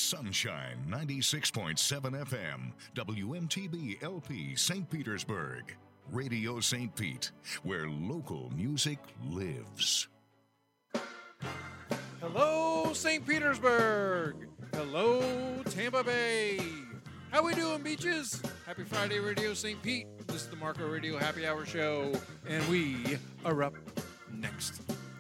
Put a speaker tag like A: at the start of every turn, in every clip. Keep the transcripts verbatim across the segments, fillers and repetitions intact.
A: Sunshine ninety-six point seven F M, W M T B L P Saint Petersburg. Radio Saint Pete, where local music lives.
B: Hello, Saint Petersburg. Hello, Tampa Bay. How we doing, beaches? Happy Friday, Radio Saint Pete. This is the Marco Radio Happy Hour Show, and we are up next.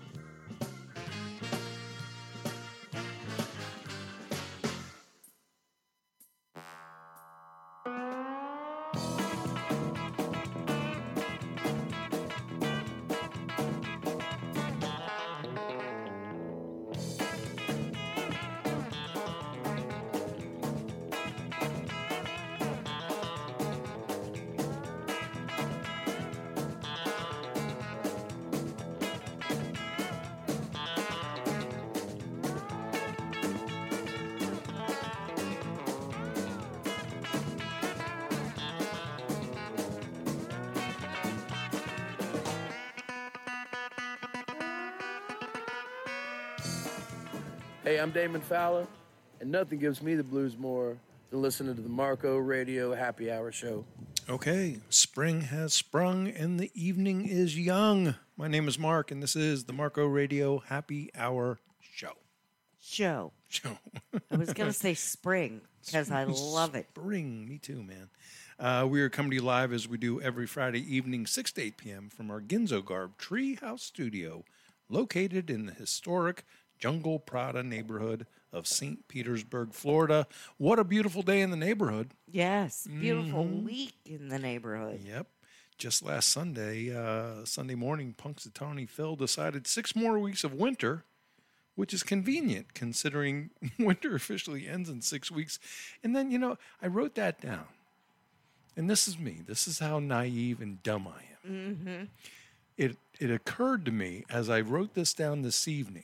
C: Hey, I'm Damon Fowler, and nothing gives me the blues more than listening to the Marco Radio Happy Hour Show.
B: Okay, spring has sprung and the evening is young. My name is Mark, and this is the Marco Radio Happy Hour Show.
D: Show.
B: Show.
D: I was going to say spring, because I love it.
B: Spring, me too, man. Uh, we are coming to you live as we do every Friday evening, six to eight p.m. from our Ginzo Garb Treehouse Studio, located in the historic Jungle Prada neighborhood of Saint Petersburg, Florida. What a beautiful day in the neighborhood.
D: Yes, beautiful
B: Mhm.
D: week in the neighborhood.
B: Yep. Just last Sunday, uh, Sunday morning, Punxsutawney Phil decided six more weeks of winter, which is convenient considering winter officially ends in six weeks. And then, you know, I wrote that down. And this is me. This is how naive and dumb I am.
D: Mm-hmm.
B: It, it occurred to me as I wrote this down this evening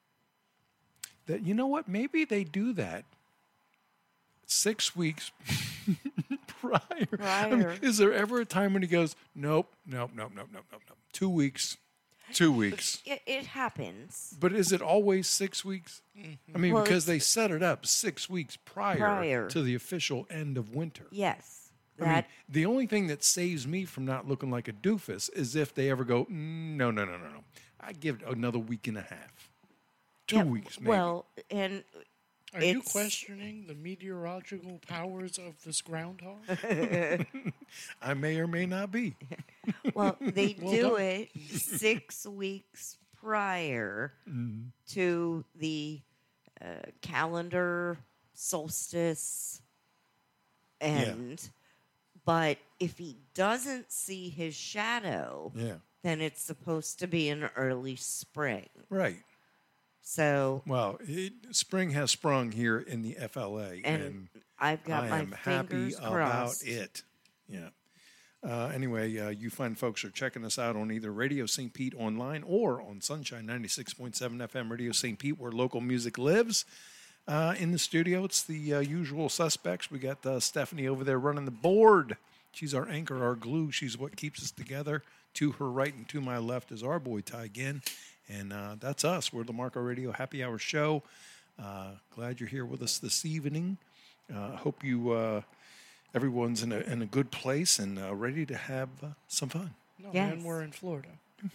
B: that, you know what, maybe they do that six weeks prior.
D: Prior.
B: I mean, is there ever a time when he goes, nope, nope, nope, nope, nope, nope, nope. Two weeks, two weeks.
D: It, it happens.
B: But is it always six weeks? I mean,
D: Well,
B: because
D: it's-
B: they set it up six weeks prior,
D: Prior.
B: to the official end of winter.
D: Yes.
B: I mean,
D: That
B: the only thing that saves me from not looking like a doofus is if they ever go, "Mm, no, no, no, no, no. I give it another week and a half. Two
D: yeah,
B: weeks, maybe.
D: Well, and
E: Are you
D: it's-
E: questioning the meteorological powers of this groundhog?
B: I may or may not be.
D: well, they
E: Well
D: do
E: done.
D: it six weeks prior
B: Mm-hmm.
D: to the uh, calendar solstice end. But if he doesn't see his shadow,
B: Yeah,
D: then it's supposed to be in early spring.
B: right.
D: So,
B: Well, it, spring has sprung here in the F L A, and,
D: and I've got
B: I
D: my
B: am happy
D: fingers
B: about
D: crossed.
B: it. Yeah. Uh, anyway, uh, you fine folks are checking us out on either Radio Saint Pete online or on Sunshine ninety-six point seven F M Radio Saint Pete, where local music lives. Uh, in the studio, it's the uh, usual suspects. We got uh, Stephanie over there running the board. She's our anchor, our glue. She's what keeps us together. To her right and to my left is our boy Ty Ginn. And uh, that's us. We're the Marco Radio Happy Hour Show. Uh, glad you're here with us this evening. Uh, hope you, uh, everyone's in a in a good place and uh, ready to have uh, some fun.
E: No,
D: Yes.
E: man, we're in Florida.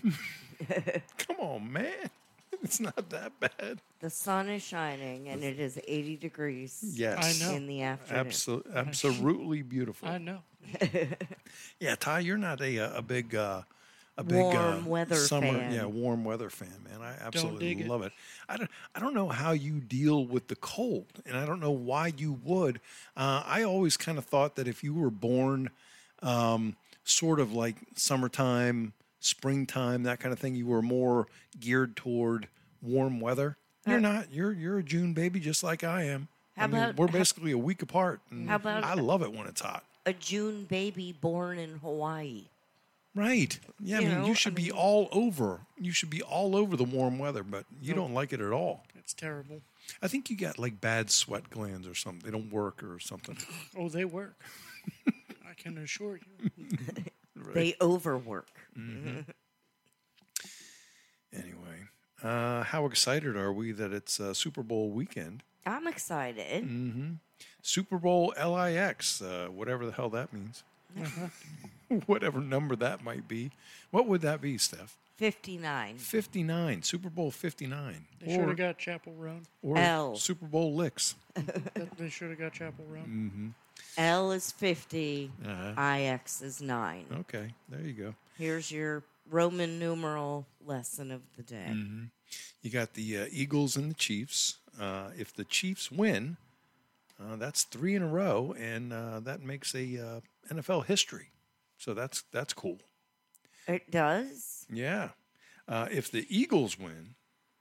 B: Come on, man. It's not that bad.
D: The sun is shining, and it is eighty degrees
B: Yes.
E: I know.
D: in the afternoon.
B: Absolutely, absolutely beautiful.
E: I know.
B: Yeah, Ty, you're not a a big uh, a big
D: Warm
B: uh,
D: weather
B: summer,
D: fan.
B: yeah, warm weather fan, man. I absolutely
E: dig it.
B: love it. I don't I don't know how you deal with the cold, and I don't know why you would. Uh, I always kind of thought that if you were born um, sort of like summertime, springtime, that kind of thing, you were more geared toward warm weather. You're
D: Uh,
B: not. You're you're a June baby, just like I am.
D: How
B: I mean,
D: about-
B: we're
D: how-
B: basically a week apart. And
D: How about-
B: I love it when it's hot.
D: A June baby born in Hawaii.
B: Right. Yeah,
D: You
B: I mean,
D: know,
B: you
D: I
B: should be
D: mean-
B: all over. You should be all over the warm weather, but you
E: No.
B: don't like it at all.
E: It's terrible.
B: I think you got like bad sweat glands or something. They don't work or something.
E: Oh, they work. I can assure you.
D: They overwork.
B: Anyway, uh, how excited are we that it's uh, Super Bowl weekend?
D: I'm excited.
B: Mm-hmm. Super Bowl L I X, uh, whatever the hell that means. Whatever number that might be. What would that be, Steph?
D: fifty-nine.
B: fifty-nine. Super Bowl fifty-nine.
E: They should have got Chapel Run.
B: Or
D: L.
B: Super Bowl Licks.
E: They should have got Chapel Run.
B: Mm-hmm.
D: L is fifty.
B: Uh-huh.
D: I X is nine.
B: Okay, there you go.
D: Here's your Roman numeral lesson of the day.
B: Mm-hmm. You got the uh, Eagles and the Chiefs. Uh, if the Chiefs win, uh, that's three in a row, and uh, that makes a uh, N F L history. So that's that's cool.
D: It does?
B: Yeah. Uh, if the Eagles win,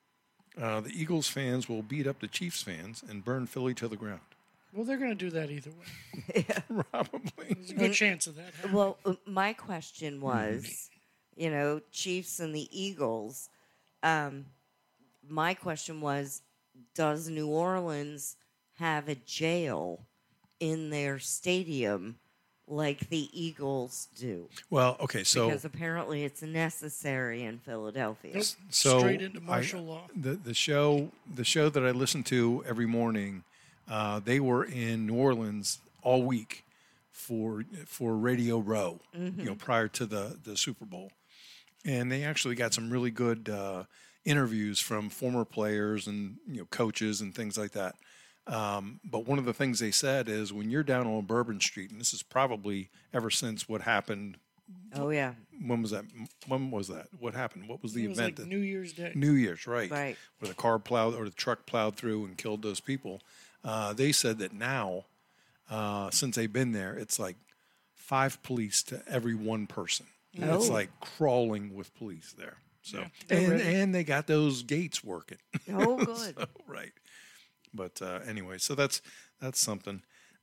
B: uh, the Eagles fans will beat up the Chiefs fans and burn Philly to the ground.
E: Well, they're going to do that either way.
B: Probably.
E: There's a good chance of that happening.
D: Well, uh, my question was, you know, Chiefs and the Eagles. Um, my question was, does New Orleans have a jail in their stadium like the Eagles do?
B: Well, okay, so
D: Because apparently it's necessary in Philadelphia.
E: Nope.
B: so
E: Straight into martial
B: I-
E: law.
B: The the show the show that I listen to every morning, uh, they were in New Orleans all week for for Radio Row, you know, prior to the the Super Bowl, and they actually got some really good uh, interviews from former players and you know coaches and things like that. Um, but one of the things they said is when you're down on Bourbon Street, and this is probably ever since what happened.
D: Oh, yeah.
B: When was that? When was that? What happened? What was the
E: It was
B: event?
E: like
B: that-
E: New Year's Day.
B: New Year's, right?
D: Right.
B: Where the car plowed or the truck plowed through and killed those people. Uh, they said that now, uh, since they've been there, it's like five police to every one person. And It's
D: Oh.
B: like crawling with police there. So
E: Yeah, they're
B: and
E: ready.
B: and they got those gates working.
D: Oh, good.
B: So, right. But uh, anyway, so that's that's something.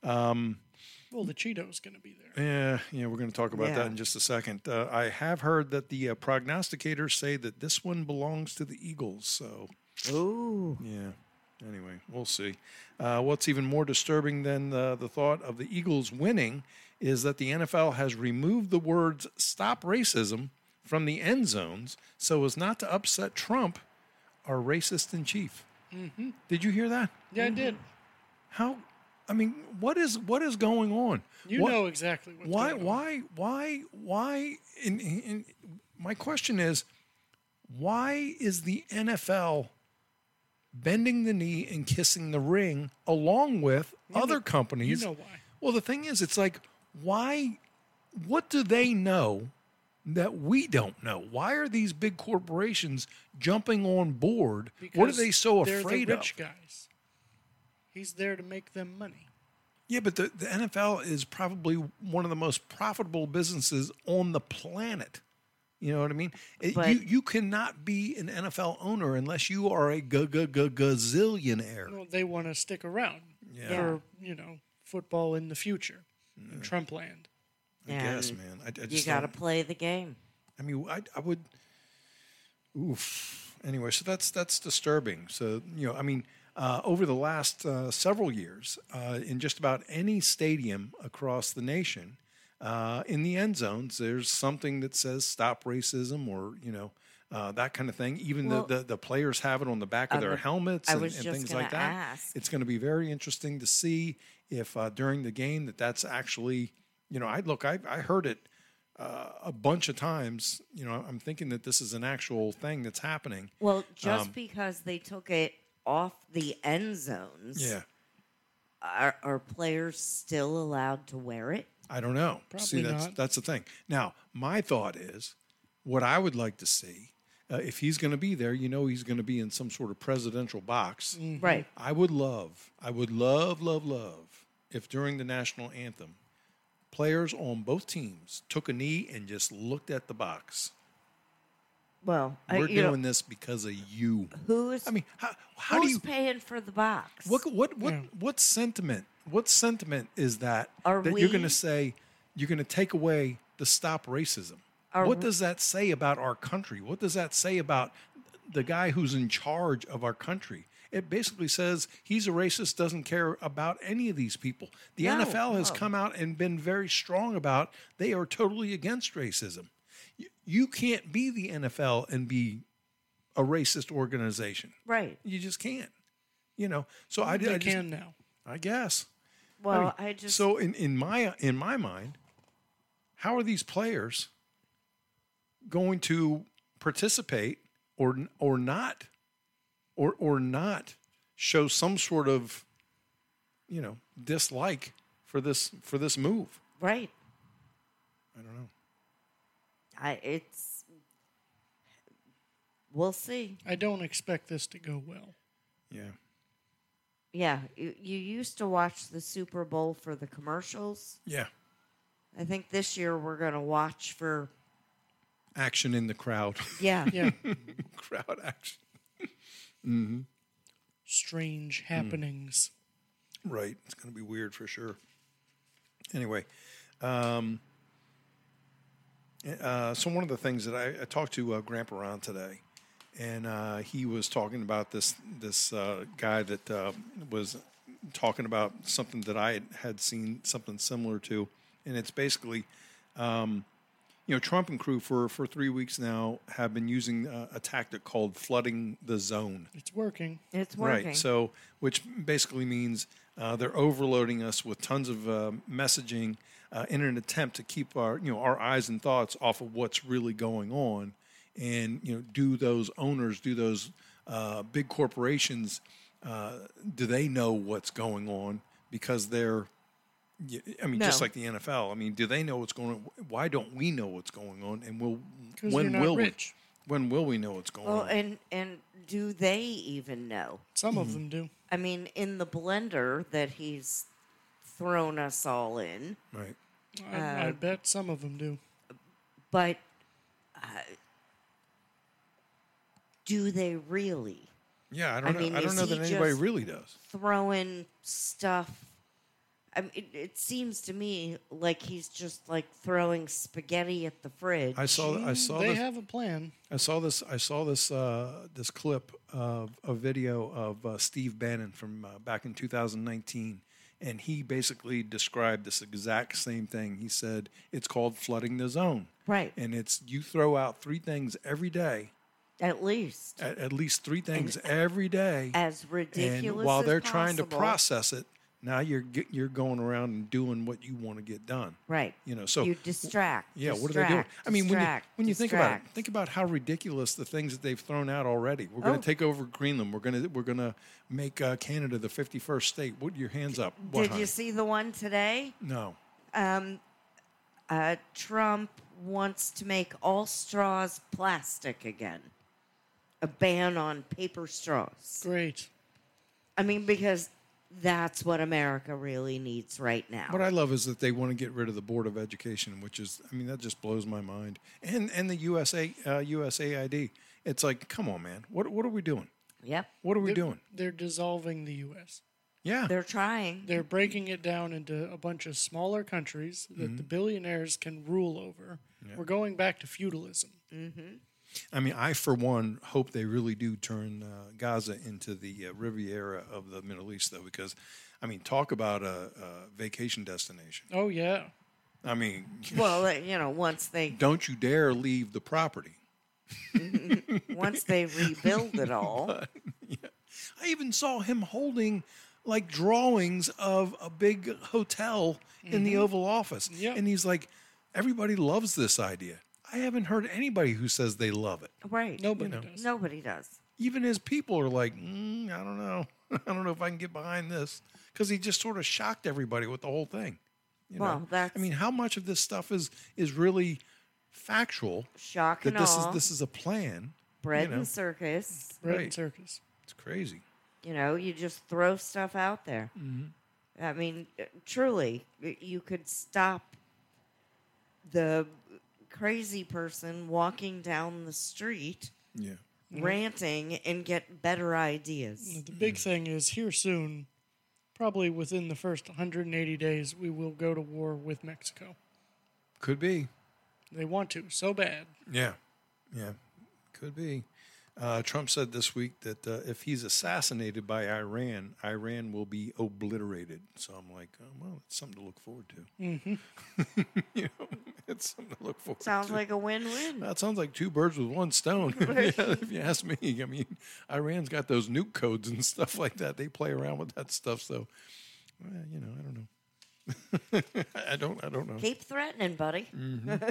E: Well, the Cheeto's going to be there.
B: Yeah, yeah, we're going to talk about
D: Yeah.
B: that in just a second. Uh, I have heard that the uh, prognosticators say that this one belongs to the Eagles. So,
D: Ooh.
B: yeah. Anyway, we'll see. Uh, what's even more disturbing than uh, the thought of the Eagles winning is that the N F L has removed the words "Stop Racism" from the end zones so as not to upset Trump, our racist in chief. Mm-hmm. Did you hear that?
E: Yeah, I did.
B: How? I mean, what is what is going on?
E: You
B: What-
E: know exactly what's
B: why
E: going on.
B: why why why in, in, in- my question is why is the N F L bending the knee and kissing the ring along with other companies?
E: You know why.
B: Well, the thing is, it's like, why? What do they know that we don't know? Why are these big corporations jumping on board? What are
E: Because
B: they so
E: they're
B: afraid
E: the rich
B: of?
E: guys. He's there to make them money.
B: Yeah, but the, the N F L is probably one of the most profitable businesses on the planet. You know what I mean? It-
D: But-
B: you you cannot be an N F L owner unless you are a g- g- g- gazillionaire.
E: Well, they want to stick around
B: Yeah.
E: for, you know, football in the future, in Trump land.
B: I guess,
D: And
B: man. I, I
D: You
B: just
D: got to
B: don't-
D: play the game.
B: I mean, I, I would. Oof. Anyway, so that's that's disturbing. So you know, I mean, uh, over the last uh, several years, uh, in just about any stadium across the nation, uh, in the end zones, there's something that says "Stop Racism" or you know. Uh, that kind of thing. Even
D: Well,
B: the, the, the players have it on the back of
D: on
B: their
D: the-
B: helmets
D: I
B: and,
D: was
B: and
D: just
B: things
D: gonna
B: like that.
D: ask.
B: It's going to be very interesting to see if uh, during the game that that's actually, you know, I look, I, I heard it uh, a bunch of times. You know, I'm thinking that this is an actual thing that's happening.
D: Well, just
B: Um,
D: because they took it off the end zones,
B: Yeah,
D: are, are players still allowed to wear it?
B: I don't know. See,
E: Probably
B: that's
E: not.
B: that's the thing. Now, my thought is, what I would like to see, uh, if he's going to be there, you know, he's going to be in some sort of presidential box.
D: Right.
B: I would love, I would love, love, love if during the national anthem, players on both teams took a knee and just looked at the box.
D: Well, I-
B: We're
D: you know,
B: doing this because of you.
D: who's
B: I mean, how, how do
D: who's
B: you?
D: paying for the box?
B: What what what what sentiment? What sentiment is that
D: Are
B: that you're going
D: we-
B: to say you're going to take away the stop racism?
D: Are
B: what
D: we-
B: does that say about our country? What does that say about the guy who's in charge of our country? It basically says he's a racist, doesn't care about any of these people. The
D: No,
B: N F L has
D: no.
B: come out and been very strong about they are totally against racism. You, you can't be the N F L and be a racist organization.
D: Right.
B: You just can't. You know, so I,
E: They
B: I just,
E: can now.
B: I guess.
D: Well,
B: I, mean,
D: I just
B: so in, in my in my mind, how are these players going to participate or or not or or not show some sort of, you know, dislike for this for this move?
D: right.
B: I don't know.
D: I it's we'll see.
E: I don't expect this to go well.
B: Yeah.
D: Yeah, you, you used to watch the Super Bowl for the commercials.
B: Yeah.
D: I think this year we're going to watch for
B: Action in the crowd.
D: yeah.
E: Yeah.
B: Crowd action.
E: Strange
B: Hmm.
E: happenings.
B: Right. It's going to be weird for sure. Anyway, um, uh, so one of the things that I, I talked to uh, Grandpa Ron today, and uh, he was talking about this this uh, guy that uh, was talking about something that I had, had seen something similar to, and it's basically, um, you know, Trump and crew for, for three weeks now have been using uh, a tactic called flooding the zone.
E: It's working.
D: It's working.
B: Right. So, which basically means uh, they're overloading us with tons of uh, messaging uh, in an attempt to keep our, you know, our eyes and thoughts off of what's really going on, and you know, do those owners, do those uh, big corporations, uh, do they know what's going on because they're, I mean, just
D: No.
B: like the N F L. I mean, do they know what's going on? Why don't we know what's going on? And will
E: Because
B: when
E: you're not
B: will
E: rich.
B: we? When will we know what's going
D: well,
B: on?
D: and and do they even know?
E: Some
B: Hmm.
E: of them do.
D: I mean, in the blender that he's thrown us all in,
B: Right.
E: I,
B: Uh,
E: I bet some of them do.
D: but uh, do they really?
B: Yeah, I
D: I
B: don't know.
D: mean,
B: I don't
D: is
B: know
D: he
B: that anybody
D: just
B: really does.
D: Throwing stuff. I mean, it, it seems to me like he's just like throwing spaghetti at the fridge.
B: I saw. I saw
E: They
B: this.
E: have a plan.
B: I saw this. I saw this. Uh, this clip of a video of uh, Steve Bannon from uh, back in two thousand nineteen, and he basically described this exact same thing. He said it's called flooding the zone,
D: Right.
B: and it's you throw out three things every day,
D: At least
B: at, at least three things every day,
D: as ridiculous
B: and while
D: as
B: they're trying to
D: possible.
B: process it, now you're get, you're going around and doing what you want to get done.
D: Right.
B: You know, so
D: you distract.
B: Yeah,
D: distract,
B: what are they doing? I mean, when you
D: distract,
B: when you think about it,
D: distract.
B: think about how ridiculous the things that they've thrown out already. We're going
D: Oh.
B: to take over Greenland. We're going to we're going to make uh, Canada the fifty-first state. Put your hands up. What,
D: Did
B: honey?
D: you see the one today?
B: No.
D: Uh, Trump wants to make all straws plastic again. A ban on paper straws.
E: Great.
D: I mean, because that's what America really needs right now.
B: What I love is that they want to get rid of the Board of Education, which is, I mean, that just blows my mind. And and the U S A uh, U S A I D. It's like, come on, man. What what are we doing?
D: Yep.
B: What are we
E: They're,
B: doing?
E: they're dissolving the U S.
B: Yeah.
D: They're trying.
E: They're breaking it down into a bunch of smaller countries that
B: Mm-hmm.
E: the billionaires can rule over. We're going back to feudalism.
B: I mean, I, for one, hope they really do turn uh, Gaza into the uh, Riviera of the Middle East, though, because, I mean, talk about a, a vacation destination.
E: Oh, yeah.
B: I mean,
D: Well, uh, you know, once they
B: don't you dare leave the property.
D: once they rebuild it all.
B: I even saw him holding, like, drawings of a big hotel in the Oval Office.
E: Yep.
B: And he's like, everybody loves this idea. I haven't heard anybody who says they love it.
D: Right.
E: Nobody
B: know.
E: does.
D: Nobody does.
B: Even his people are like, mm, I don't know. I don't know if I can get behind this. Because he just sort of shocked everybody with the whole thing. You
D: Well,
B: know?
D: that's-
B: I mean, how much of this stuff is is really factual?
D: Shock
B: That
D: and
B: this
D: awe.
B: is this is a plan.
D: bread
B: you know?
D: and circus.
E: Bread
B: Right.
E: and circus.
B: It's crazy.
D: You know, you just throw stuff out there.
B: Mm-hmm.
D: I mean, uh, truly, y- you could stop the crazy person walking down the street
B: Yeah.
D: ranting and get better ideas.
E: The big thing is here soon, probably within the first one hundred eighty days, we will go to war with Mexico.
B: Could be.
E: They want to so bad.
B: Yeah. Yeah. Could be. Uh, Trump said this week that uh, if he's assassinated by Iran, Iran will be obliterated. So I'm like, oh, well, it's something to look forward to. Mm-hmm. you know, it's something to look forward
D: Sounds
B: to.
D: like a win-win.
B: That sounds like two birds with one stone, yeah, if you ask me. I mean, Iran's got those nuke codes and stuff like that. They play around with that stuff. So, well, you know, I don't know. I don't. I don't know.
D: Keep threatening, buddy.
B: Mm-hmm.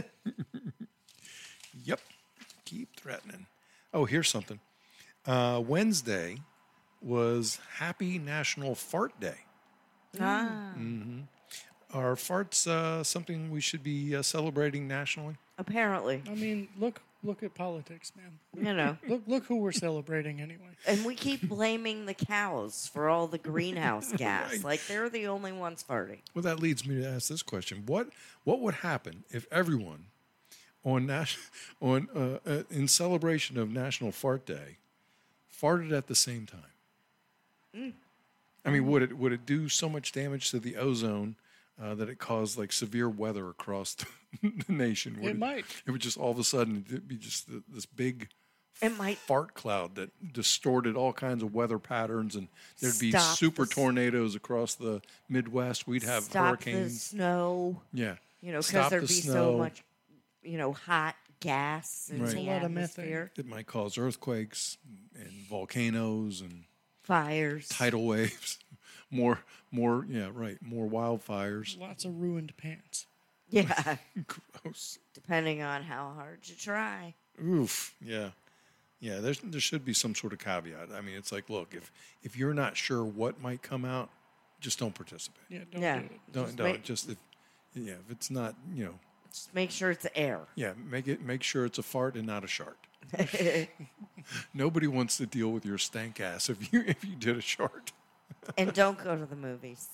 B: Yep. Keep threatening. Oh, here's something. Uh, Wednesday was Happy National Fart Day.
D: Ah,
B: Are farts uh, something we should be uh, celebrating nationally?
D: apparently,
E: I mean, look look at politics, man.
D: you know.
E: Look look who we're celebrating anyway.
D: And we keep blaming the cows for all the greenhouse gas. Like they're the only ones farting.
B: Well, that leads me to ask this question: What what would happen if everyone on nas- on uh, uh, in celebration of National Fart Day farted at the same time?
D: Mm.
B: I mean, would it would it do so much damage to the ozone uh, that it caused like severe weather across the nation? Would
E: It might.
B: It would just all of a sudden it'd be just th- this big
D: It might
B: fart cloud that distorted all kinds of weather patterns, and there'd be
D: Stop
B: super
D: the s-
B: tornadoes across the Midwest. We'd have
D: stop the
B: hurricanes.
D: snow.
B: Yeah,
D: You know, because
B: Stop
D: there'd
B: the
D: be
B: snow.
D: so much, you know, hot gas in
B: Right.
D: the
B: It's
E: a lot of methane.
D: atmosphere.
B: It might cause earthquakes and volcanoes and
D: Fires.
B: tidal waves. More, more, yeah, right. More wildfires.
E: Lots of ruined pants.
D: Yeah,
B: Gross.
D: depending on how hard you try.
B: Oof. Yeah. Yeah. There's, there should be some sort of caveat. I mean, it's like, look, if if you're not sure what might come out, just don't participate.
E: Yeah, don't
D: Yeah.
E: do it.
B: Don't
D: Just
B: don't
D: make-
B: just if yeah if it's not, you know,
D: Just make sure it's air.
B: yeah, make it make sure it's a fart and not a shart. Nobody wants to deal with your stank ass if you if you did a shart.
D: And don't go to the movies.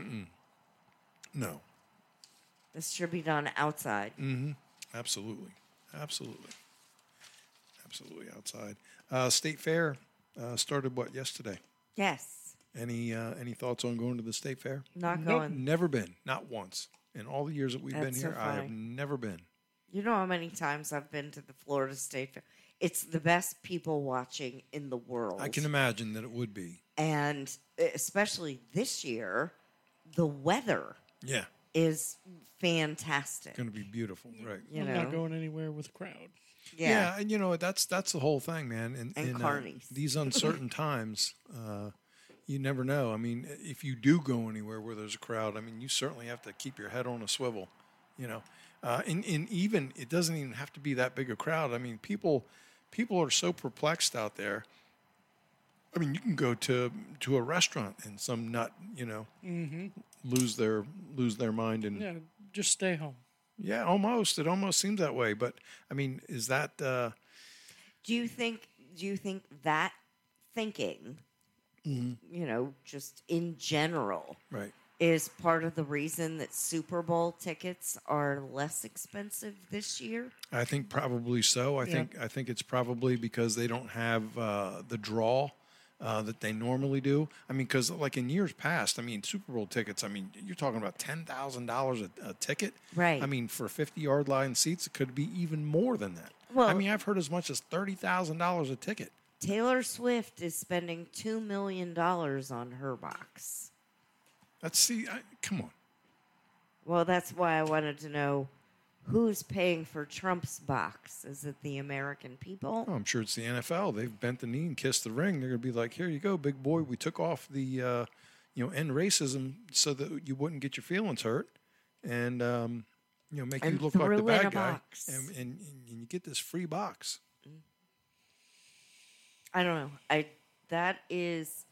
B: No.
D: This should be done outside.
B: Absolutely. Absolutely. Absolutely outside. Uh, State Fair uh, started what yesterday?
D: Yes.
B: Any uh, any thoughts on going to the State Fair?
D: Not
E: Nope.
D: going.
B: Never been, not once. In all the years that we've been
D: That's so
B: here, I have
D: funny.
B: never been.
D: You know how many times I've been to the Florida State Fair? It's the best people watching in the world.
B: I can imagine that it would be.
D: And especially this year, the weather
B: Yeah,
D: is fantastic.
B: going to be beautiful, right?
D: You
E: I'm
D: know,
E: not going anywhere with a crowd.
D: yeah.
B: and you know that's that's the whole thing, man. In,
D: And
B: in, uh,
D: carnies.
B: these uncertain times, uh, you never know. I mean, if you do go anywhere where there's a crowd, I mean, you certainly have to keep your head on a swivel. You know, uh, and, and even it doesn't even have to be that big a crowd. I mean, people people are so perplexed out there. I mean, you can go to to a restaurant and some nut, you know, lose their lose their mind and
E: Yeah, just stay home.
B: yeah, almost. It almost seems that way. But I mean, is that uh,
D: Do you think? Do you think that thinking,
B: Mm-hmm.
D: you know, just in general,
B: right?
D: is part of the reason that Super Bowl tickets are less expensive this year?
B: I think probably so. I
E: Yeah.
B: think I think it's probably because they don't have uh, the draw uh, that they normally do. I mean, because like in years past, I mean, Super Bowl tickets. I mean, you're talking about ten thousand dollars a ticket.
D: Right.
B: I mean, for fifty yard line seats, it could be even more than that.
D: Well-
B: I mean, I've heard as much as thirty thousand dollars a ticket.
D: Taylor Swift is spending two million dollars on her box.
B: Let's see. I, come on.
D: Well, that's why I wanted to know who's paying for Trump's box. Is it the American people?
B: Oh, I'm sure it's the N F L. They've bent the knee and kissed the ring. They're going to be like, "Here you go, big boy. We took off the, uh, you know, end racism so that you wouldn't get your feelings hurt, and um, you know, make
D: And
B: you look like the
D: threw in
B: bad
D: a
B: guy,
D: box.
B: and, and and you get this free box."
D: I don't know. I that is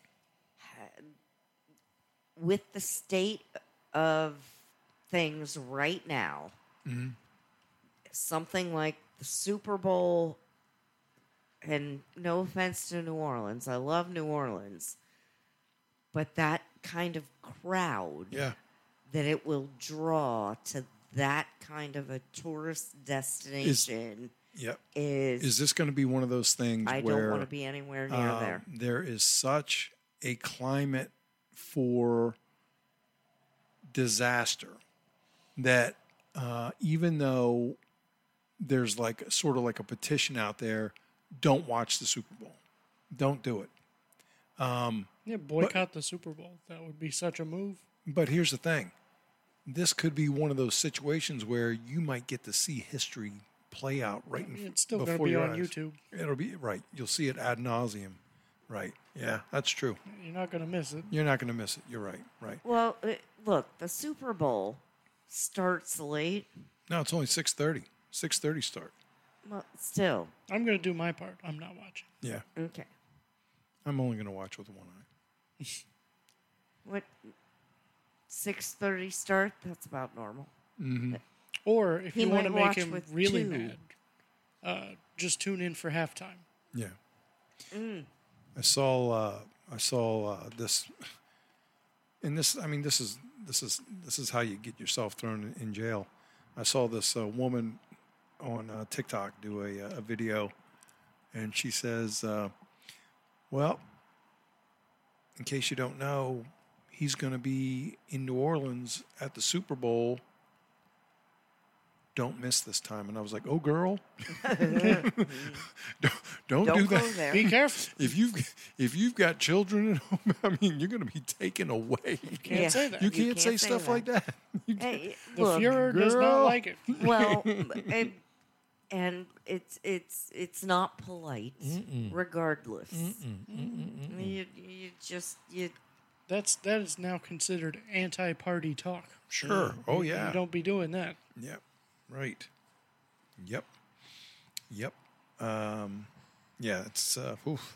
D: with the state of things right now. Something like the Super Bowl, and no offense to New Orleans, I love New Orleans, but that kind of crowd
B: Yeah,
D: that it will draw to that kind of a tourist destination
B: yep.
D: is,
B: Is this going to be one of those things
D: I
B: where
D: don't want to be anywhere near
B: um,
D: there.
B: there is such a climate for disaster that uh, even though there's like sort of like a petition out there don't watch the Super Bowl. Don't do it.
E: Yeah, boycott the Super Bowl. That would be such a move.
B: But here's the thing. This could be one of those situations where you might get to see history play out right in
E: It's still going to
B: before
E: be
B: your
E: on
B: eyes.
E: YouTube.
B: It'll be right. You'll see it ad nauseum. Right. Yeah, that's true.
E: You're not going to miss it.
B: You're not going to miss it. You're right. Right.
D: Well, uh, look, the Super Bowl starts late.
B: No, it's only six thirty. six thirty start.
D: Well, still.
E: I'm going to do my part. I'm not watching.
B: Yeah.
D: Okay.
B: I'm only going to watch with one eye.
D: What? six thirty start? That's about normal.
E: Or if
D: He
E: you want to
D: might
E: make
D: watch
E: him
D: with
E: really
D: two.
E: mad, uh, just tune in for halftime.
B: Yeah. I saw uh, I saw uh, this and this I mean this is this is this is how you get yourself thrown in jail. I saw this uh, woman on uh, TikTok do a a video, and she says, uh, well, in case you don't know, he's going to be in New Orleans at the Super Bowl. Don't miss this time. And I was like, oh, girl, don't, don't,
D: Don't
B: do
D: go
B: that.
D: there.
E: Be careful.
B: If you've if you've got children at home, I mean, you're going to be taken away.
E: Can't
D: Yeah.
E: say that.
B: You can't, say,
D: can't say
B: stuff
D: that.
B: like that. You
D: Hey,
E: The
D: look,
E: Fuhrer does not
B: girl.
E: like it.
D: well, and and it's it's it's not polite, regardless. You, you just you
E: That's that is now considered anti-party talk.
B: Sure. Oh
E: You
B: yeah.
E: don't be doing that.
B: Yep. Right. Yep. Yep. Um, yeah. It's uh, oof.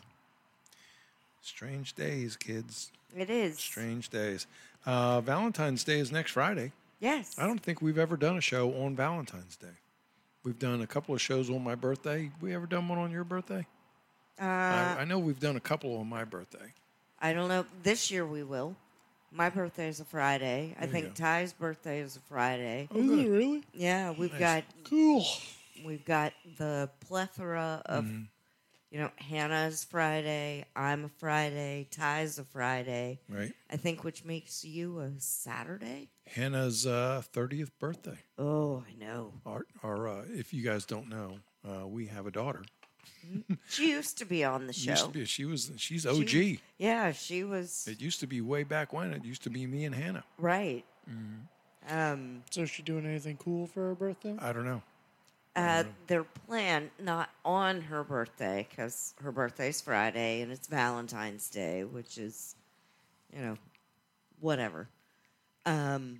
B: Strange days, kids.
D: it is.
B: Strange days. Uh, Valentine's Day is next Friday.
D: Yes.
B: I don't think we've ever done a show on Valentine's Day. We've done a couple of shows on my birthday. We ever done one on your birthday?
D: Uh,
B: I, I know we've done a couple on my birthday.
D: I don't know. This year we will. My birthday is a Friday. I
B: There you
D: think
B: go.
D: Ty's birthday is a Friday.
E: Is it really?
D: Yeah, we've
B: Nice.
D: got
E: Cool.
D: we've got the plethora of
B: Mm-hmm.
D: you know, Hannah's Friday, I'm a Friday, Ty's a Friday.
B: Right.
D: I think which makes you a Saturday?
B: Hannah's uh, thirtieth birthday.
D: Oh, I know.
B: Our, our uh, if you guys don't know, uh, we have a daughter.
D: She used to be on the show.
B: Used to be, she was she's O G.
D: She- yeah, she was
B: It used to be way back when. It used to be me and Hannah.
D: right.
B: Mm-hmm.
D: Um,
E: So is she doing anything cool for her birthday?
B: I don't know.
D: uh, their plan, not on her birthday, because her birthday's Friday and it's Valentine's Day, which is, you know, whatever. Um,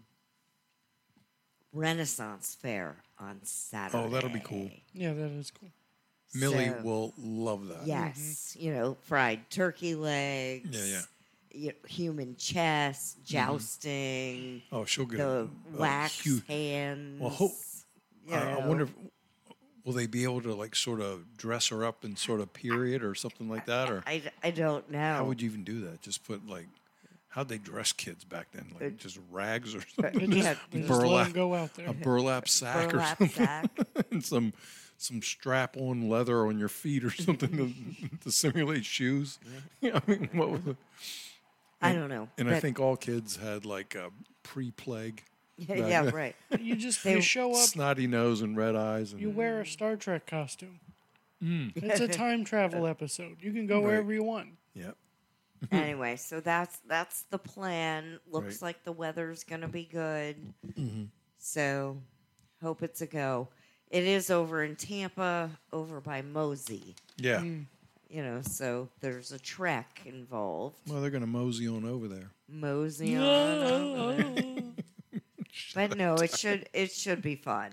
D: Renaissance Fair on Saturday.
B: Oh, that'll be cool.
E: Yeah, that is cool.
B: Millie
D: So-
B: will love that.
D: Yes, you know, fried turkey legs.
B: Yeah, yeah.
D: You know, human chest, jousting,
B: Oh, she'll get
D: the
B: a, a
D: wax
B: huge.
D: hands.
B: Well, hope,
D: you
B: I, I
D: know.
B: wonder, if, will they be able to like sort of dress her up in sort of period or something like that, or
D: I, I don't know.
B: how would you even do that? Just put like, how'd they dress kids back then?
D: Uh,
B: Like just rags or
E: They
B: something?
E: just,
D: Yeah,
E: they just let
B: burlap,
E: them go out there.
B: a burlap sack or
D: burlap
B: something,
D: sack?
B: and some some strap on leather on your feet or something to, to simulate shoes. Yeah, I mean, what was it?
D: I don't know.
B: And I
D: but-
B: think all kids had like a pre-plague,
D: yeah, yeah, right.
E: You just
D: They-
E: you show up,
B: snotty nose and red eyes, and
E: you wear a Star Trek costume. It's a time travel episode. You can go
B: Right.
E: wherever you want.
B: yep.
D: Anyway, so that's that's the plan. Looks
B: Right.
D: like the weather's gonna be good.
B: Mm-hmm.
D: So hope it's a go. It is over in Tampa, over by Mosey.
B: Yeah.
D: You know, so there's a trek involved.
B: Well, they're going to mosey on over there.
D: Mosey on over there. But no, it should it should be fun.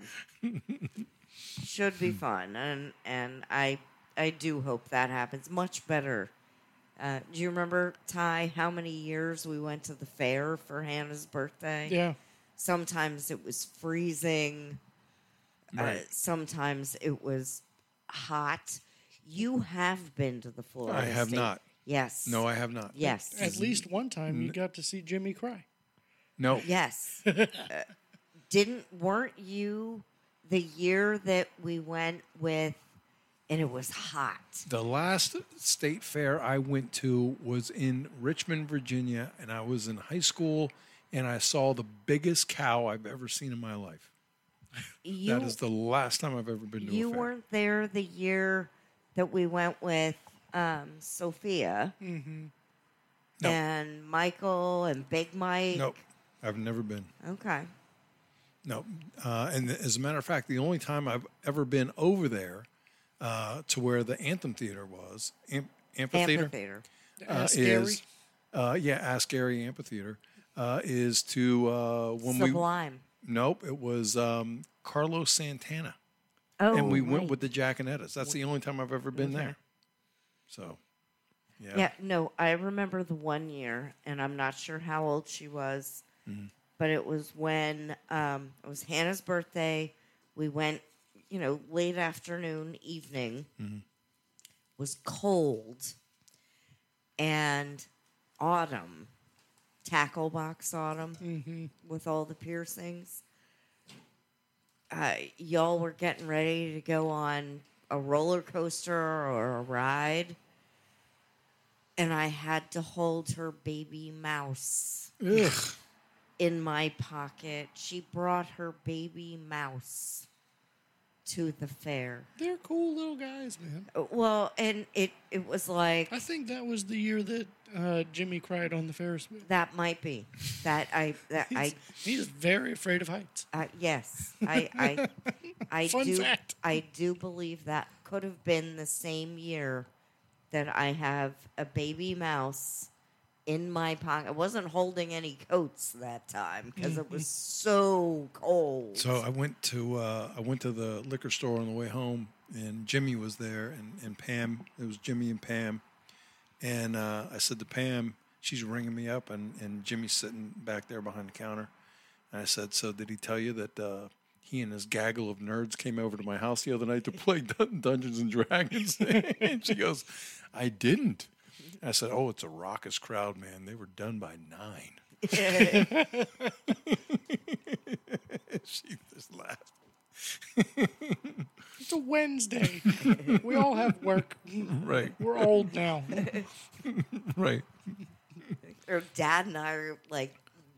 D: Should be fun, and and I I do hope that happens. Much better. Uh, do you remember, Ty, how many years we went to the fair for Hannah's birthday?
E: Yeah.
D: Sometimes it was freezing. Uh,
B: Right.
D: sometimes it was hot. You have been to the Florida
B: I have
D: State.
B: not.
D: Yes.
B: No, I have not.
D: Yes.
E: At least one time you got to see Jimmy cry.
B: No.
D: Yes. uh, didn't weren't you the year that we went with, and it was hot.
B: The last state fair I went to was in Richmond, Virginia, and I was in high school, and I saw the biggest cow I've ever seen in my life.
D: You
B: that is the last time I've ever been to
D: you
B: a fair.
D: weren't there the year that we went with um, Sophia
E: Mm-hmm.
B: No.
D: and Michael and Big Mike.
B: Nope, I've never been.
D: Okay.
B: No, uh, and as a matter of fact, the only time I've ever been over there uh, to where the Anthem Theater was, am- amphitheater,
D: Amphitheater.
B: uh,
E: Ask Gary.
B: is uh, yeah, Ask Gary Amphitheater uh, is to uh, when we
D: Sublime.
B: nope, it was um, Carlos Santana,
D: Oh,
B: and we
D: right.
B: went with the Jackanettas. That's the only time I've ever been there. So, yeah,
D: Yeah, no, I remember the one year, and I'm not sure how old she was,
B: Mm-hmm.
D: but it was when um, it was Hannah's birthday. We went, you know, late afternoon, evening.
B: Mm-hmm.
D: Was cold, and autumn, tackle box autumn,
E: Mm-hmm.
D: with all the piercings. Uh, y'all were getting ready to go on a roller coaster or a ride. And I had to hold her baby mouse
B: Ugh.
D: in my pocket. She brought her baby mouse to the fair.
E: They're cool little guys, man.
D: Uh, Well, and it, it was like,
E: I think that was the year that uh, Jimmy cried on the Ferris wheel.
D: that might be. That I, that I,
E: He's, he's very afraid of heights.
D: uh, yes, I, I, I
E: Fun
D: do,
E: fact.
D: I do believe that could have been the same year that I have a baby mouse in my pocket. I wasn't holding any coats that time because it was so cold.
B: So I went to uh, I went to the liquor store on the way home, and Jimmy was there, and, and Pam. It was Jimmy and Pam, and uh, I said to Pam, she's ringing me up, and, and Jimmy's sitting back there behind the counter, and I said, so did he tell you that uh, he and his gaggle of nerds came over to my house the other night to play Dun- Dungeons and Dragons? And she goes, I didn't. I said, oh, it's a raucous crowd, man. They were done by nine. She just laughed.
E: It's a Wednesday. We all have work.
B: Right,
E: We're old now.
B: right.
D: Or Dad and I are like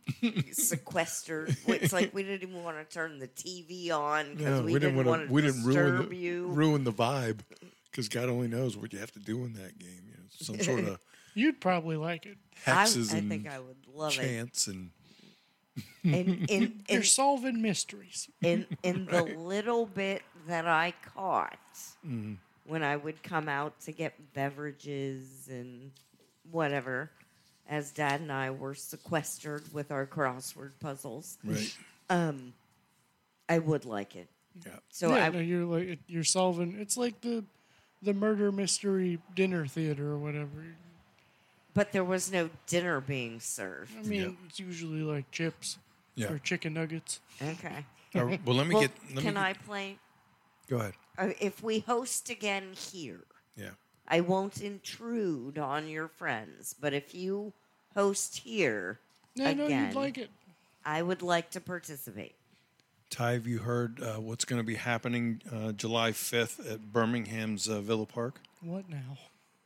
D: sequestered. It's like we didn't even want to turn the T V on because we, didn't,
B: wanna-
D: want to
B: we didn't
D: disturb
B: ruin the,
D: you.
B: ruin the vibe, because God only knows what you have to do in that game. You know, some sort of
E: You'd probably like it.
D: I,
B: hexes
D: I
B: and
D: think I would love
B: chants and
D: it. And in in,
E: You're solving mysteries.
D: in, in the little bit that I caught
B: Mm-hmm.
D: when I would come out to get beverages and whatever, as Dad and I were sequestered with our crossword puzzles,
B: right.
D: um, I would like it.
B: Yeah,
D: So
E: yeah,
D: I
E: no, you're like you're solving. It's like the the murder mystery dinner theater or whatever.
D: But there was no dinner being served.
E: I mean,
B: Yeah.
E: it's usually like chips
B: yeah.
E: or chicken nuggets.
D: Okay.
B: All right, well, let me
D: Well,
B: get. Let
D: can
B: me
D: I
B: get,
D: play?
B: go ahead.
D: Uh, if we host again here,
B: Yeah.
D: I won't intrude on your friends. But if you host here
E: Yeah, no,
D: again,
E: you'd like it.
D: I would like to participate.
B: Ty, have you heard uh, what's going to be happening uh, July fifth at Birmingham's uh, Villa Park?
E: What now?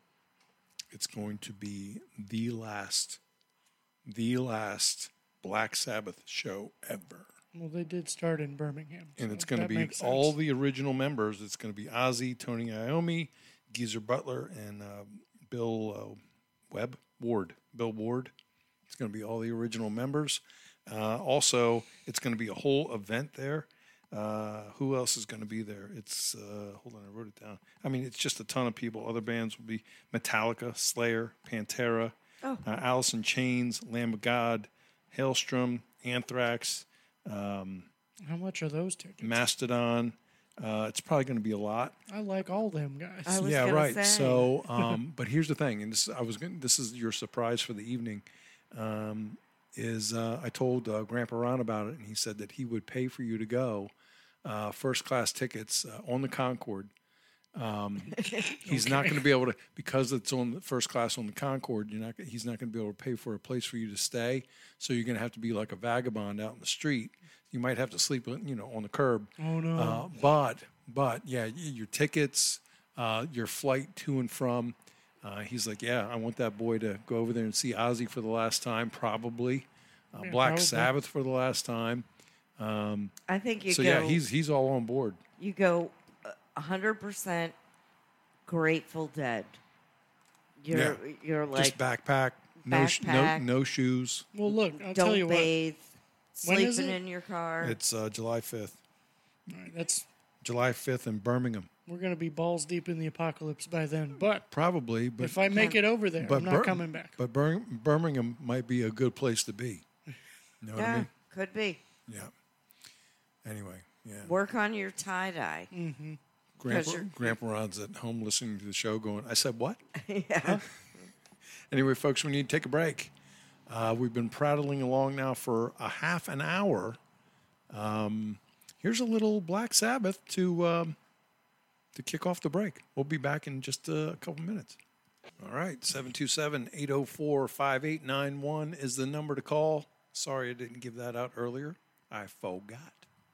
B: It's going to be the last, the last Black Sabbath show ever.
E: Well, they did start in Birmingham,
B: And
E: so
B: it's going to
E: that
B: be
E: makes
B: all
E: sense.
B: the original members. It's going to be Ozzy, Tony Iommi, Geezer Butler, and uh, Bill uh, Webb, Ward, Bill Ward. It's going to be all the original members. Uh, also, it's going to be a whole event there. Uh, who else is going to be there? It's, uh, hold on, I wrote it down. I mean, it's just a ton of people. Other bands will be Metallica, Slayer, Pantera,
D: Oh.
B: uh, Alice in Chains, Lamb of God, Hailstrom, Anthrax, um,
E: How much are those tickets?
B: Mastodon. Uh, it's probably going to be a lot.
E: I like all them guys.
D: I was
B: Yeah,
D: gonna
B: right.
D: say.
B: So, um, but here's the thing, and this I was going. This is your surprise for the evening. Um, is uh, I told uh, Grandpa Ron about it, and he said that he would pay for you to go, uh, first class tickets uh, on the Concorde. Um, he's not going to be able to, because it's on the first class on the Concorde. You're not. He's not going to be able to pay for a place for you to stay. So you're going to have to be like a vagabond out in the street. You might have to sleep, you know, on the curb.
E: Oh, no.
B: Uh, but but yeah, y- your tickets, uh, your flight to and from. Uh, he's like, yeah, I want that boy to go over there and see Ozzy for the last time, probably. Uh,
E: Yeah,
B: Black
E: probably.
B: Sabbath for the last time.
D: I think you
B: So
D: go.
B: yeah, he's he's all on board.
D: you go a hundred percent Grateful Dead. You're
B: Yeah.
D: you're like
B: Just backpack, no, sh- no,
D: Backpack.
B: no shoes.
E: Well, look, I'll tell
D: don't
E: you
D: bathe,
E: When is
D: sleeping
E: it?
D: in your car.
B: It's uh, July fifth.
E: what. All right, that's
B: July fifth in Birmingham.
E: we're going to be balls deep in the apocalypse by then. But
B: Probably, but
E: if I make it over there, I'm not
B: Bir-
E: coming back.
B: But Bir- Birmingham might be a good place to be. You know what I
D: yeah,
B: mean?
D: could be.
B: Yeah. Anyway, yeah.
D: Work on your tie dye.
B: Grandpa,
D: you're-
B: Grandpa Ron's at home listening to the show going, I said, what?
D: yeah.
B: Anyway, folks, we need to take a break. Uh, we've been prattling along now for a half an hour. Um, here's a little Black Sabbath to um, to kick off the break. We'll be back in just a couple minutes. All right, seven two seven, eight oh four, five eight nine one is the number to call. Sorry I didn't give that out earlier. I forgot.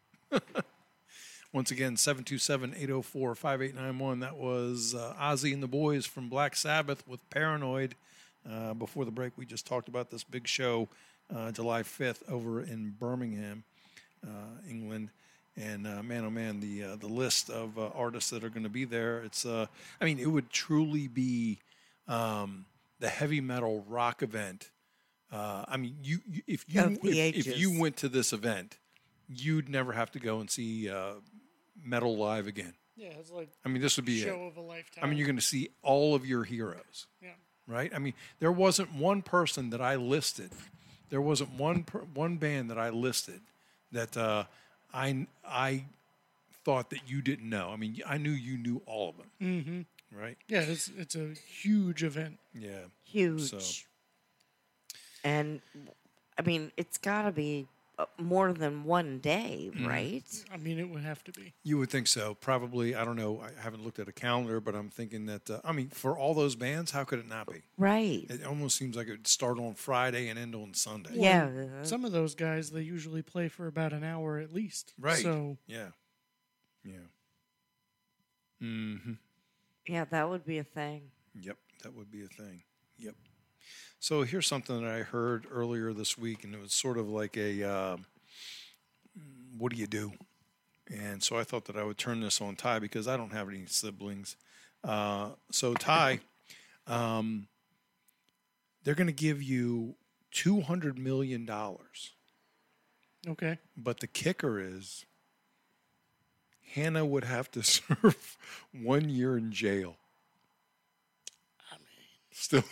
B: Once again, seven two seven, eight oh four, five eight nine one. That was uh, Ozzy and the Boys from Black Sabbath with Paranoid. Uh, before the break, we just talked about this big show, uh, July fifth, over in Birmingham, uh, England. And uh, man, oh man, the uh, the list of uh, artists that are going to be there. It's, uh, I mean, it would truly be um, the heavy metal rock event. Uh, I mean, you, you if you
D: Of the
B: if, if
D: ages.
B: you went to this event, you'd never have to go and see uh, metal live again.
E: Yeah, it's like
B: I mean, this would be
E: show
B: it.
E: of a lifetime.
B: I mean, you're going to see all of your heroes,
E: yeah.
B: right? I mean, there wasn't one person that I listed. There wasn't one per, one band that I listed that uh, I I thought that you didn't know. I mean, I knew you knew all of them, mm-hmm. right?
E: Yeah, it's it's a huge event.
B: Yeah,
D: Huge.
B: So-
D: And I mean, it's got to be uh, more than one day,
B: Mm-hmm.
D: right?
E: I mean, it would have to be.
B: you would think so. Probably, I don't know. I haven't looked at a calendar, but I'm thinking that. Uh, I mean, for all those bands, how could it not be?
D: Right.
B: It almost seems like it would start on Friday and end on Sunday.
D: Yeah.
E: Some of those guys, they usually play for about an hour at least.
B: Right.
E: So
B: Yeah. Yeah. Mm-hmm.
D: Yeah, that would be a thing.
B: Yep, that would be a thing. Yep. So here's something that I heard earlier this week, and it was sort of like a, uh, what do you do? And so I thought that I would turn this on Ty because I don't have any siblings. Uh, so Ty, um, they're going to give you two hundred million dollars.
E: okay.
B: But the kicker is Hannah would have to serve one year in jail.
E: I mean,
B: Still.